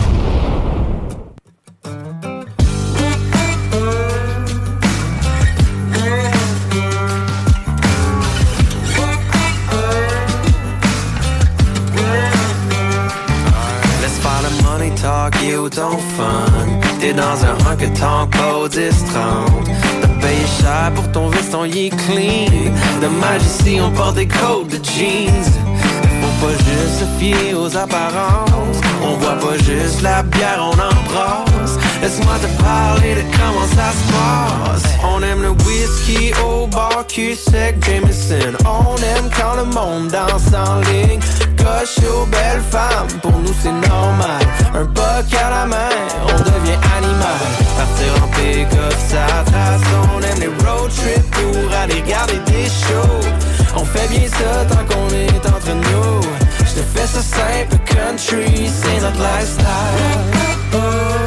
Talk, you don't fun. T'es dans un honky tonk, pas dix trente. T'as payé cher pour ton veston, il est clean. Dommage ici, on porte des coats de jeans. Faut pas juste se fier aux apparences. On boit pas juste la bière, on embrasse. Laisse-moi te parler de comment ça se passe. On aime le whisky au bar, cul sec, Jameson. On aime quand le monde danse en ligne. Coche aux belles femmes, pour nous c'est normal. Un buck à la main, on devient animal. Partir en pick-up, ça trace. On aime les road trips pour aller regarder des shows. On fait bien ça tant qu'on est entre nous. Je te fais ça simple, country, c'est notre lifestyle. Oh,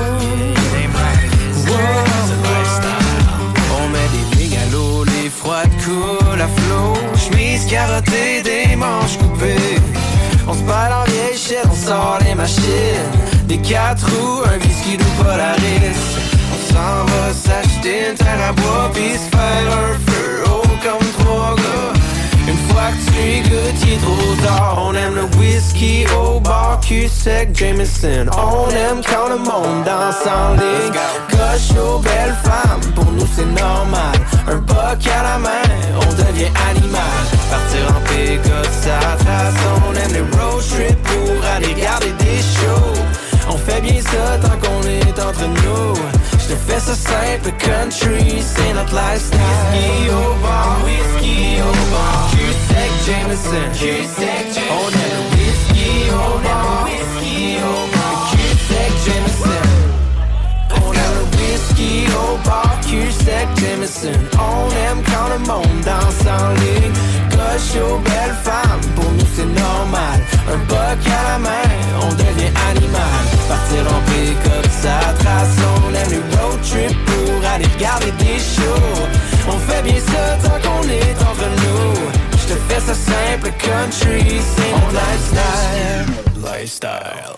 on met des mégalos, les froides coulent à flot. Chemise carottée, des manches coupées. On se bat en vieille shit, on sort les machines. Des quatre roues, un whisky de Polaris. On s'en va s'acheter une terre à bois pis se faire un feu haut comme trois gars. Une fois que tu y goûtes, il est trop tard. On aime le whisky au bar, cul sec, Jameson. On aime quand le monde danse en ligne. Coche aux belles femmes, pour nous c'est normal. Un buck à la main, on devient animal. Partir en pick-up, ça trace. On aime les road trips pour aller regarder des shows. fais ça simple, country, c'est notre lifestyle. Whisky au bar, whisky au bar. Q-Sec Jameson, Q-Sec Jameson. On aime le whisky au bar, whisky au bar. Q-Sec Jameson. On aime le whisky au bar, Q-Sec Jameson. On aime quand le monde danse en ligne. Coche aux belles femmes, pour nous c'est normal. Un buck à la main, on devient animal. Partir en pick-up, ça trace. On aime les road trips pour aller regarder des shows. On fait bien ça tant qu'on est entre nous. J'te fais ça simple, country, c'est mon lifestyle. Lifestyle.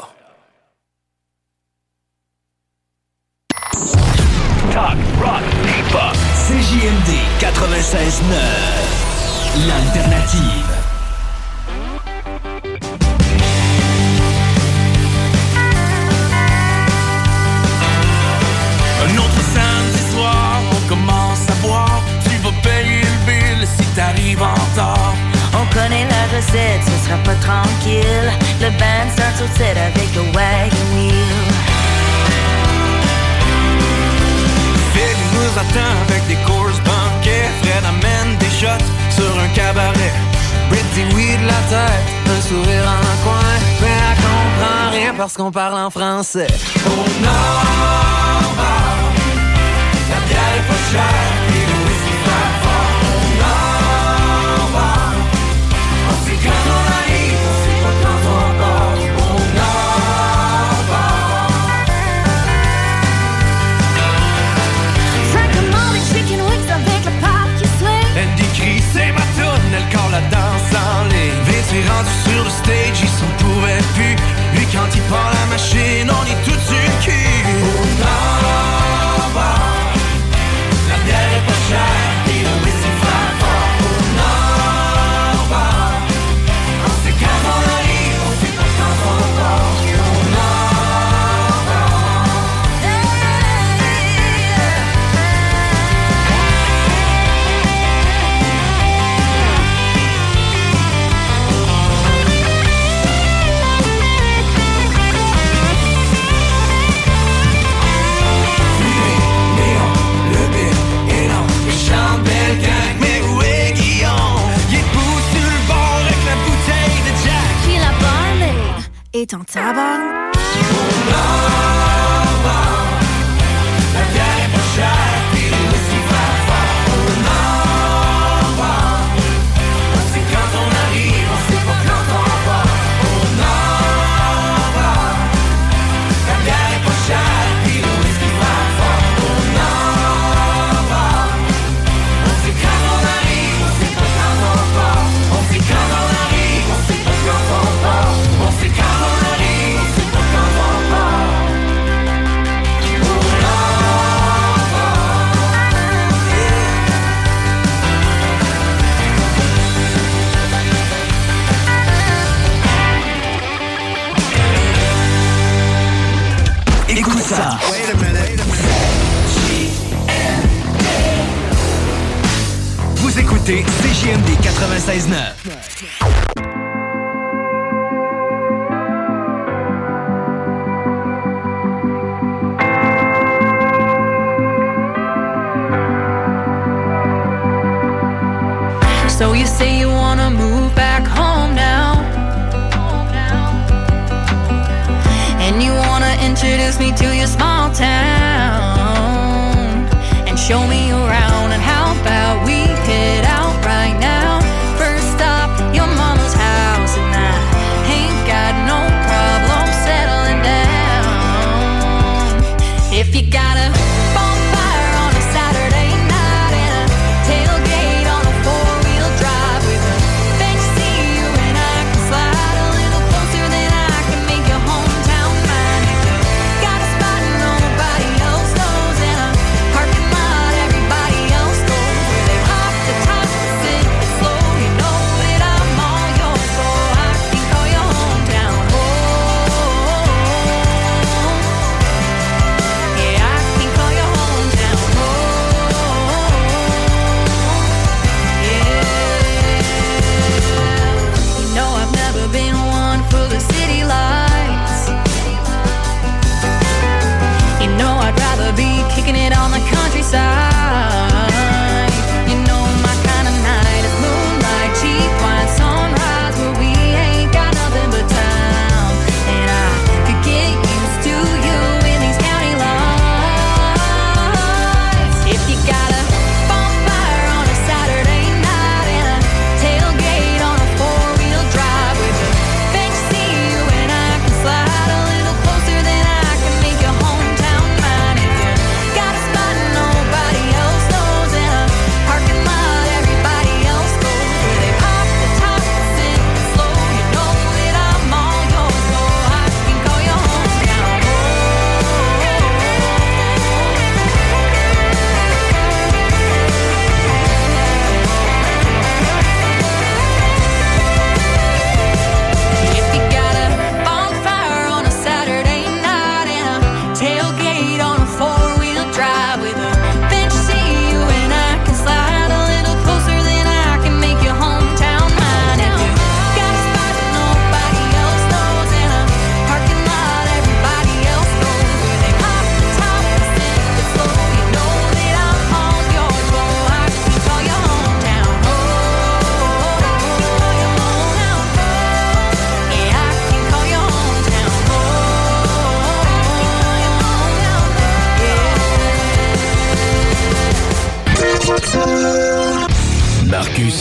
Talk, rock, hip-hop. C J M D quatre-vingt-seize neuf. L'alternative. Un autre samedi soir, on commence à boire. Tu vas payer le bill si t'arrives en retard. On connaît la recette, ce sera pas tranquille. Le band start au set avec le wagon wheel. Phil nous attend avec des courses banquets. Fred amène des shots sur un cabaret. Britt dit oui de la tête, un sourire en coin. Mais elle comprend rien parce qu'on parle en français. Au nord, la bière est pas chère, et le whisky frappe fort. Au nord, on sait quand on arrive, on sait pas quand on part. Au nord, ça commande des chicken wings avec le pop qui sling. elle dit crie, c'est ma toune, elle call la danse en ligne. Vince est rendu sur le stage, il s'en pouvait plus. Lui quand il part la machine, on est tout sur le cul. Au nord, la bière est pas chère, et le whisky frappe fort. Au nord, on sait quand on arrive, on sait pas quand on part. Au est en tabac. La bière est pas chère, et le whisky frappe fort. Au nord, on sait quand on arrive, on sait pas quand on part. Au nord, la bière est pas chère, et le whisky frappe fort. Au nord, on sait quand on arrive, on sait pas quand on part. On sait quand on arrive, on sait pas quand on part. On sait quand on arrive, on sait pas quand on part. Écoute ça. Vous écoutez C J M D quatre-vingt-seize neuf. So you say you wanna move back home now, and you wanna introduce me to your small town, and show me around, and how about we head out right now? First stop, your mama's house, and I ain't got no problem settling down. If you got a bonfire on a Saturday night and a tailgate on a four-wheel drive with a bench seat, you and I can slide a little closer, then I can make your hometown mine. If you got a spot in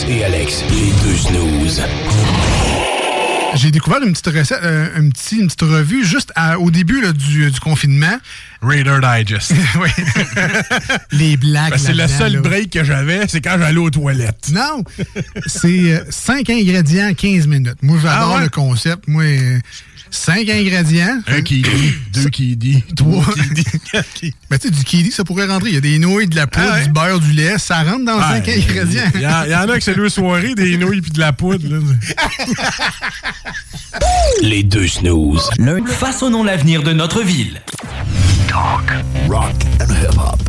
et Alex, les deux snooze. J'ai découvert une petite recette, euh, un petit, une petite revue juste à, au début là, du, du confinement. Raider Digest. Oui. Les blagues. Ben, c'est le seul là. break que j'avais, c'est quand j'allais aux toilettes. Non! C'est euh, cinq ingrédients, quinze minutes. Moi, j'adore ah ouais? le concept. Moi, euh, cinq ingrédients. Un qui dit, deux qui dit, trois qui dit, quatre qui dit. Ben, tu sais, du kiwi, ça pourrait rentrer. Il y a des nouilles, de la poudre, ah ouais? du beurre, du lait. Ça rentre dans ah, cinq euh, ingrédients. Il y, y en a que c'est deux soirées, des nouilles puis de la poudre. Là. Les deux snooze. Façonnons l'avenir de notre ville. Talk, rock and hip-hop.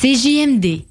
C J M D.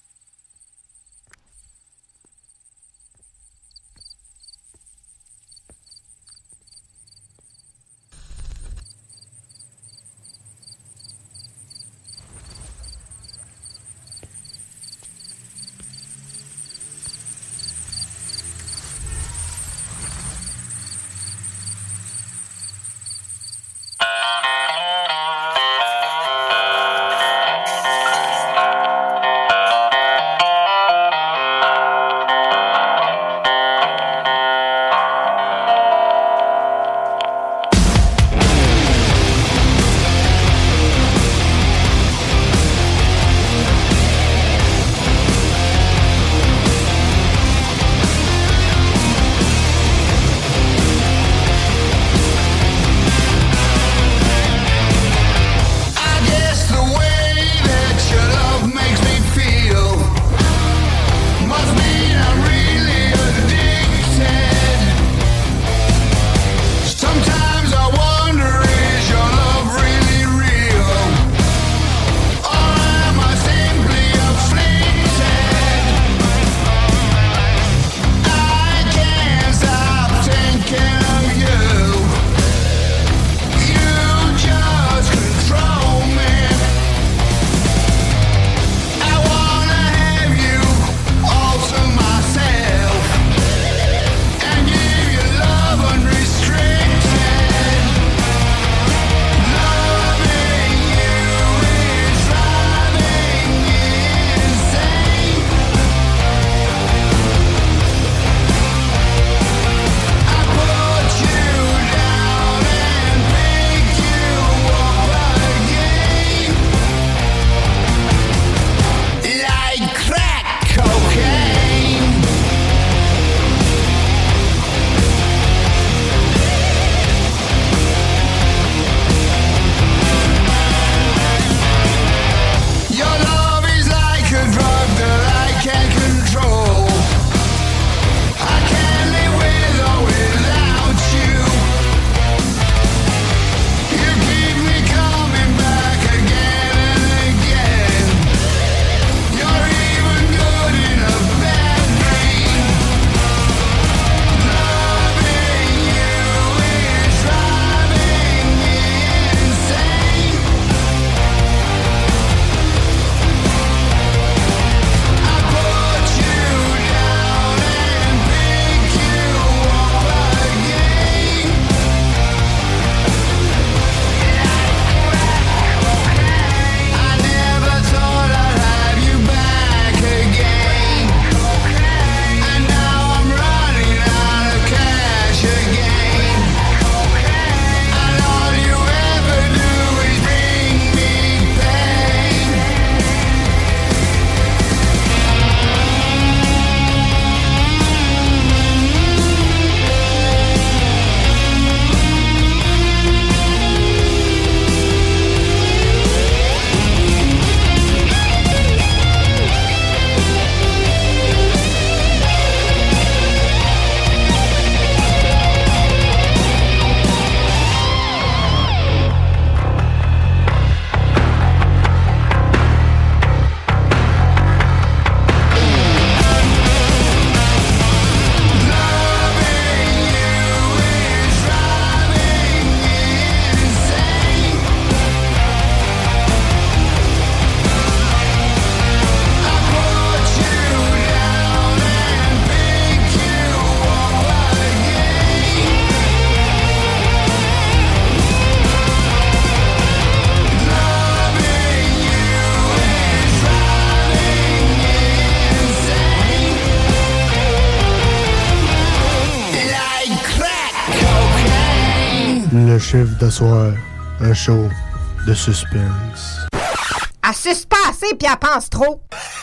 Le chiffre de soir, un show de suspense. Elle suce pas assez pis elle pense trop.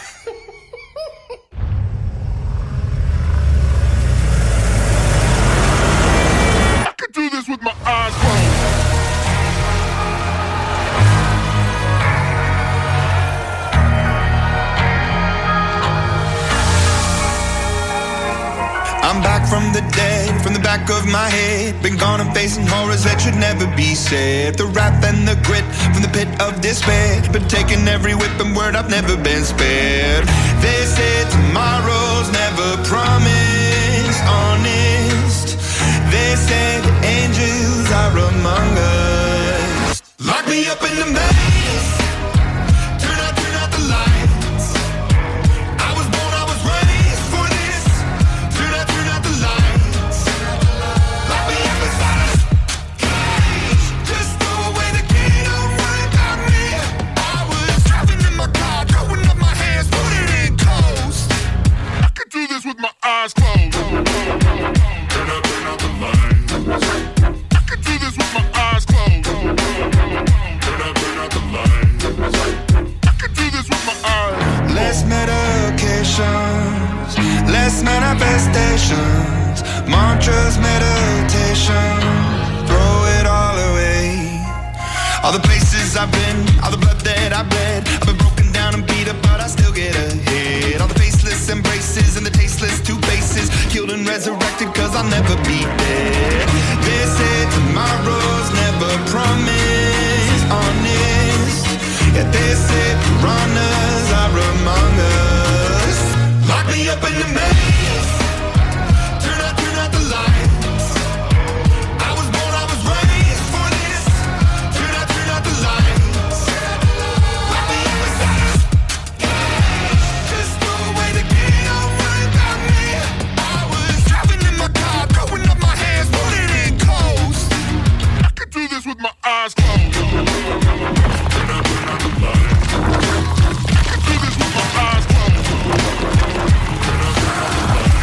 I could do this with my eyes closed. I'm back from the dead, from the back back of my head. Been gone and facing horrors that should never be said. The wrath and the grit from the pit of despair. Been taking every whip and word, I've never been spared. They say tomorrow's never promised, honest. They say the angels are among us. Lock me up in the maze. Turn out, turn out the lights. I was born, I was raised for this. Turn out, turn out the lights. Lock me up inside a cage. Just throw away the key, don't worry about me. I was driving in my car, throwing up my hands, put it in coast. I could do this with my eyes closed. Turn out, turn out the lights. I could do this with my eyes closed. Turn out, turn out the lights. I could do this with my eyes. Less medications, less manifestations, mantras, meditation, throw it all away. All the places I've been, all the blood that I bled, I've been broken down and beat up, but I still get ahead. All the faceless embraces and the tasteless two faces, killed and resurrected cause I'll never be dead. They say tomorrow's never promised, honest. Yeah, they say piranhas are among us. Lock me up in the maze. Turn out, turn out the lights. I was born, I was raised for this. Turn out, turn out the lights. Lock me up inside a cage. Just throw away the key, don't worry about me. I was driving in my car, throwing up my hands, put it in coast. I could do this with my eyes closed. Turn out, turn out the lights. I could do this with my eyes closed. Turn out, turn out the lights.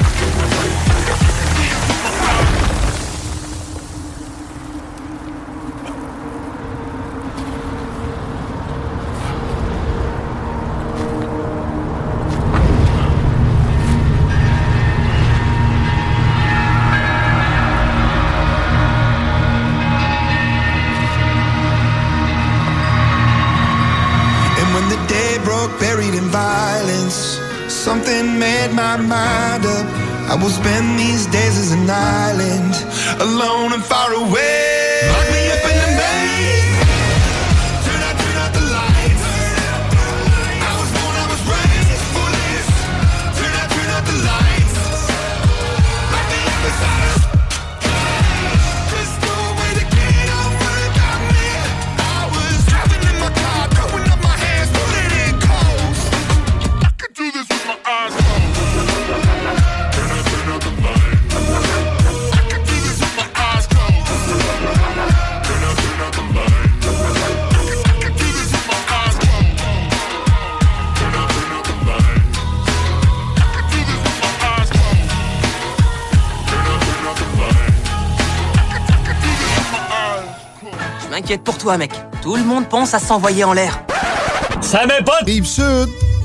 And when the day broke, buried in violence, something made my mind up. I will spend these days as an island, alone and far away. Lock me up in the maze. Turn out, turn out the lights. I was born, I was raised for this. Turn out, turn out the lights. Lock me up inside a cage. Just throw away the key, don't worry about me. I was driving in my car, throwing up my hands, put it in coast. I could do this with my eyes closed. Turn out, turn out the lights. I could do this with my eyes closed. Turn out, turn out the lights. I could do this with my eyes closed. Turn out, turn out the lights. I could do this with my eyes closed. Turn out, turn out the lights. I could do this with my eyes closed. Je m'inquiète pour toi, mec. Tout le monde pense à s'envoyer en l'air. Ça met pas Rive Sud.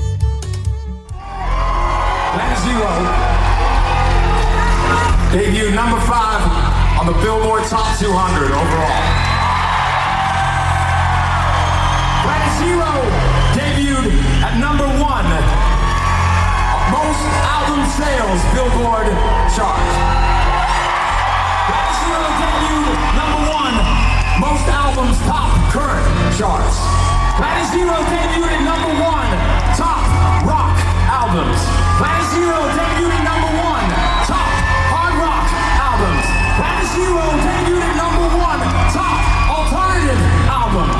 Planet Zero debuted number five on the Billboard Top two hundred overall. Planet Zero debuted at number one, most album sales Billboard chart. Planet Zero debuted number one, most albums top current charts. Planet Zero debuted at number one, top rock albums. Planet Zero debuted at number one, top hard rock albums. Planet Zero debuted at number one, top alternative albums.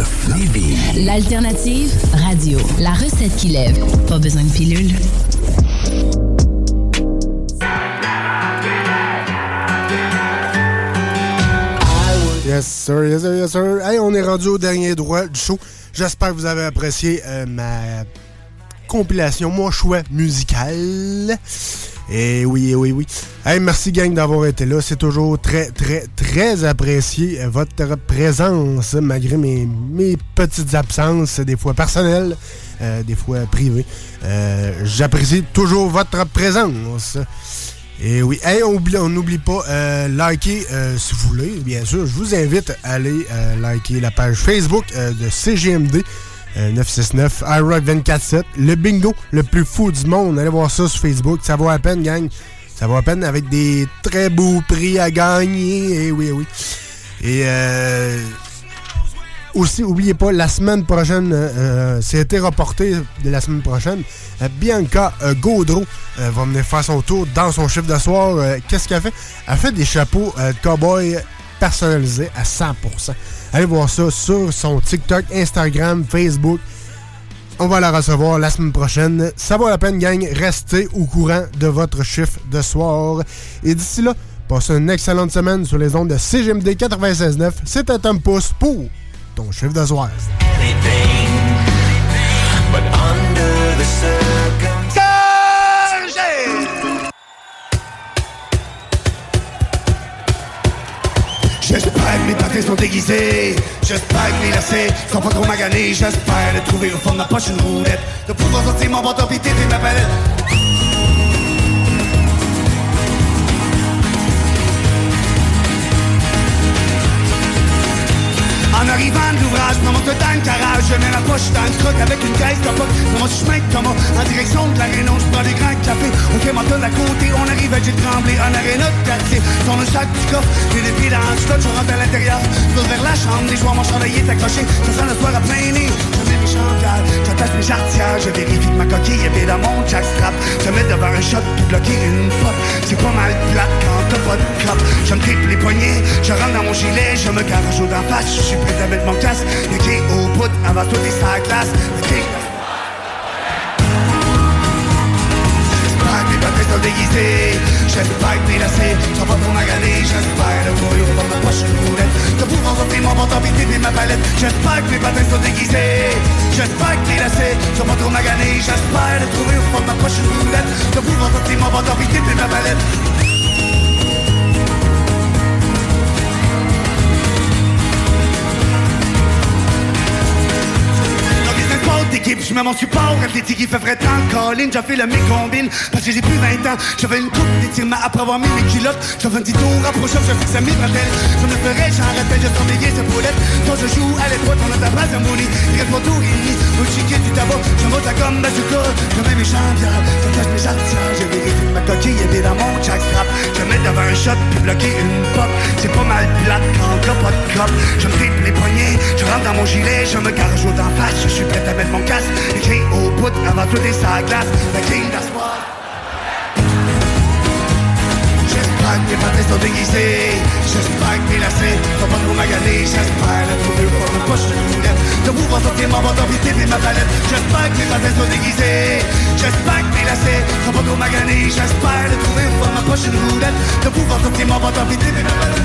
neuf Lévis. L'alternative radio. La recette qui lève. Pas besoin de pilule. Yes sir, yes sir, yes sir. Hey, on est rendu au dernier droit du show. J'espère que vous avez apprécié euh, ma compilation, mon choix musical. Et oui, oui, oui. Hey, merci gang d'avoir été là. C'est toujours très, très, très apprécié euh, votre présence, malgré mes, mes petites absences, des fois personnelles, euh, des fois privées. Euh, j'apprécie toujours votre présence. Et oui, hey, on oublie, on n'oublie pas, euh, liker euh, si vous voulez, bien sûr. Je vous invite à aller euh, liker la page Facebook euh, de C G M D euh, neuf cent soixante-neuf, iRock vingt-quatre sept, le bingo le plus fou du monde. Allez voir ça sur Facebook, ça vaut la peine, gang. Ça vaut la peine avec des très beaux prix à gagner. Et oui, oui. Et euh, aussi, n'oubliez pas, la semaine prochaine, euh, c'était reporté de la semaine prochaine, euh, Bianca euh, Gaudreau euh, va venir faire son tour dans son chiffre de soir. Euh, qu'est-ce qu'elle fait? Elle fait des chapeaux euh, de cow-boy personnalisés à cent pour cent. Allez voir ça sur son TikTok, Instagram, Facebook. On va la recevoir la semaine prochaine. Ça vaut la peine, gang. Restez au courant de votre chiffre de soir. Et d'ici là, passez une excellente semaine sur les ondes de C G M D quatre-vingt-seize neuf. C'était Tom Pouce pour ton chiffre de soir. J'espère que mes patins sont déguisés. J'espère que mes lacets seront pas trop maganés. J'espère de trouver au fond de ma poche une roulette, de pouvoir sortir mon bâton pis et ma palette. En arrivant de l'ouvrage, je monte dans le garage. Je mets ma poche dans le truck avec une caisse de poc. Dans mon chemin de Thomas, en direction de l'aréna, je prends des grands cafés. Au Crématon à côté, on arrive à Gilles Tremblay. En aréna de quartier, sur le sac du coffre, j'ai les pieds dans le slot, je rentre à l'intérieur. Je vais vers la chambre, les joueurs, mon chandail est accroché. Je sens le soir à plein nez, je mets mes chandails, j'attache mes jarretières. Je vérifie que ma coquille est bien dans mon jackstrap. Je mets devant un shot pour bloquer une pop. C'est pas mal plate quand t'as pas de cop. Je me tripe les poignets, je rentre dans mon gilet. Je me garage au d'en face, je suis prêt à mettre mon casque. Le quai au bout, avant tout et sa glace. Le quai... J'espère que mes patins sont déguisés. J'espère que mes lacets sont pas trop maganés. J'espère le couille au fond de ma poche une roulette, de pouvoir sortir mon bâton pis et ma palette. J'espère que mes patins sont déguisés. J'espère que mes lacets sont pas trop maganés. J'espère le trouver au fond de ma poche une roulette, de pouvoir sortir mon bâton pis et ma palette. D'équipe, je mets mon support athlétique, il fait vrai tant Colin, j'ai fait le mécombine, parce que j'ai plus vingt ans, j'avais une coupe d'étirement après avoir mis mes culottes, je fais un petit tour approchant, je fixe à mes bretelles, je me ferais, j'en rappelle, je surveillais ses poulettes, quand je joue à l'étroite, on a ta base à mourir, il reste mon tour et demi, au chiquet du tabac, je monte la gomme bazooka, je mets mes champions, je cache mes jarretières, je vérifie que ma coquille est bien dans mon jackstrap, je mets devant un shot, puis bloquer une pop, c'est pas mal plate quand t'as pas de cop, je me tripe les poignets, je rentre dans mon gilet, je me garage au d'en face, je suis prêt à mettre mon casque, écrit au bout avant tout et sa glace, la king d'asseoir. J'espère que mes patins sont déguisés. J'espère que mes lacets sont pas trop maganés. J'espère le trouver au fond de ma poche de roulette, de pouvoir sortir mon bâton pis et ma palette. J'espère que mes patins sont déguisés. J'espère que mes lacets sont pas trop maganés. J'espère le trouver au fond de ma poche de roulette, de pouvoir sortir mon bâton pis et ma palette.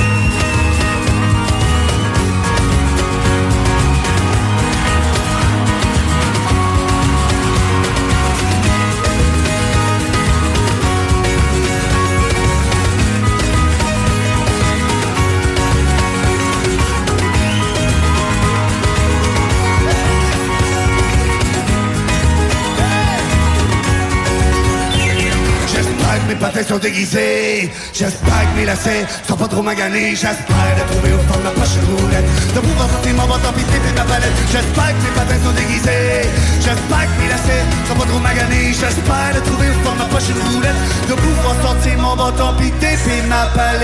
Mes patins sont déguisés. J'espère que mes lacets sont pas trop maganés. J'espère de trouver au fond de ma poche une roulette, de pouvoir sortir mon bâton pis et ma palette. J'espère que mes patins sont déguisés. J'espère que mes lacets sont pas trop maganés. J'espère de trouver au fond de ma poche une roulette, de pouvoir sortir mon bâton pis et ma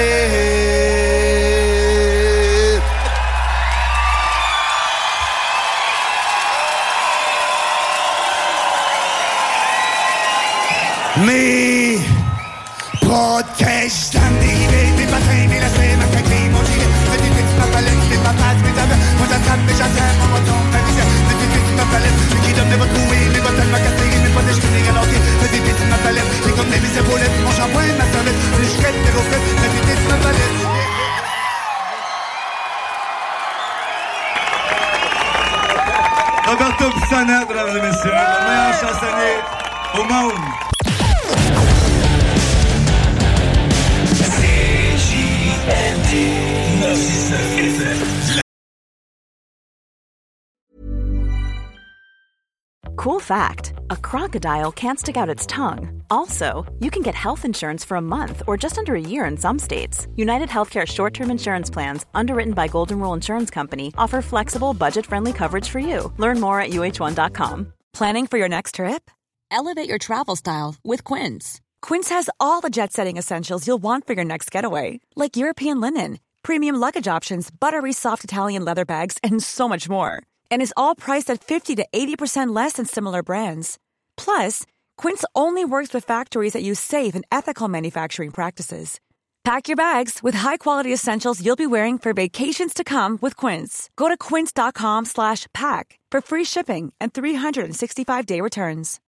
palette. Mais protège, t'as dérivé, mes patins, mes lacets, ma coquille, mon gilet, mes petites, ma palette, mes papates, mes affaires, moi j'attrape, mes j'attrape. Roberto Pissonnette, mesdames et messieurs, le meilleur chansonnier au monde. C J M D neuf cent soixante-neuf F M. Cool fact, a crocodile can't stick out its tongue. Also, you can get health insurance for a month or just under a year in some states. United Healthcare short-term insurance plans, underwritten by Golden Rule Insurance Company, offer flexible, budget-friendly coverage for you. Learn more at U H one dot com. Planning for your next trip? Elevate your travel style with Quince. Quince has all the jet-setting essentials you'll want for your next getaway, like European linen, premium luggage options, buttery soft Italian leather bags, and so much more. And is all priced at fifty to eighty percent less than similar brands. Plus, Quince only works with factories that use safe and ethical manufacturing practices. Pack your bags with high-quality essentials you'll be wearing for vacations to come with Quince. Go to quince dot com slash pack for free shipping and three sixty-five day returns.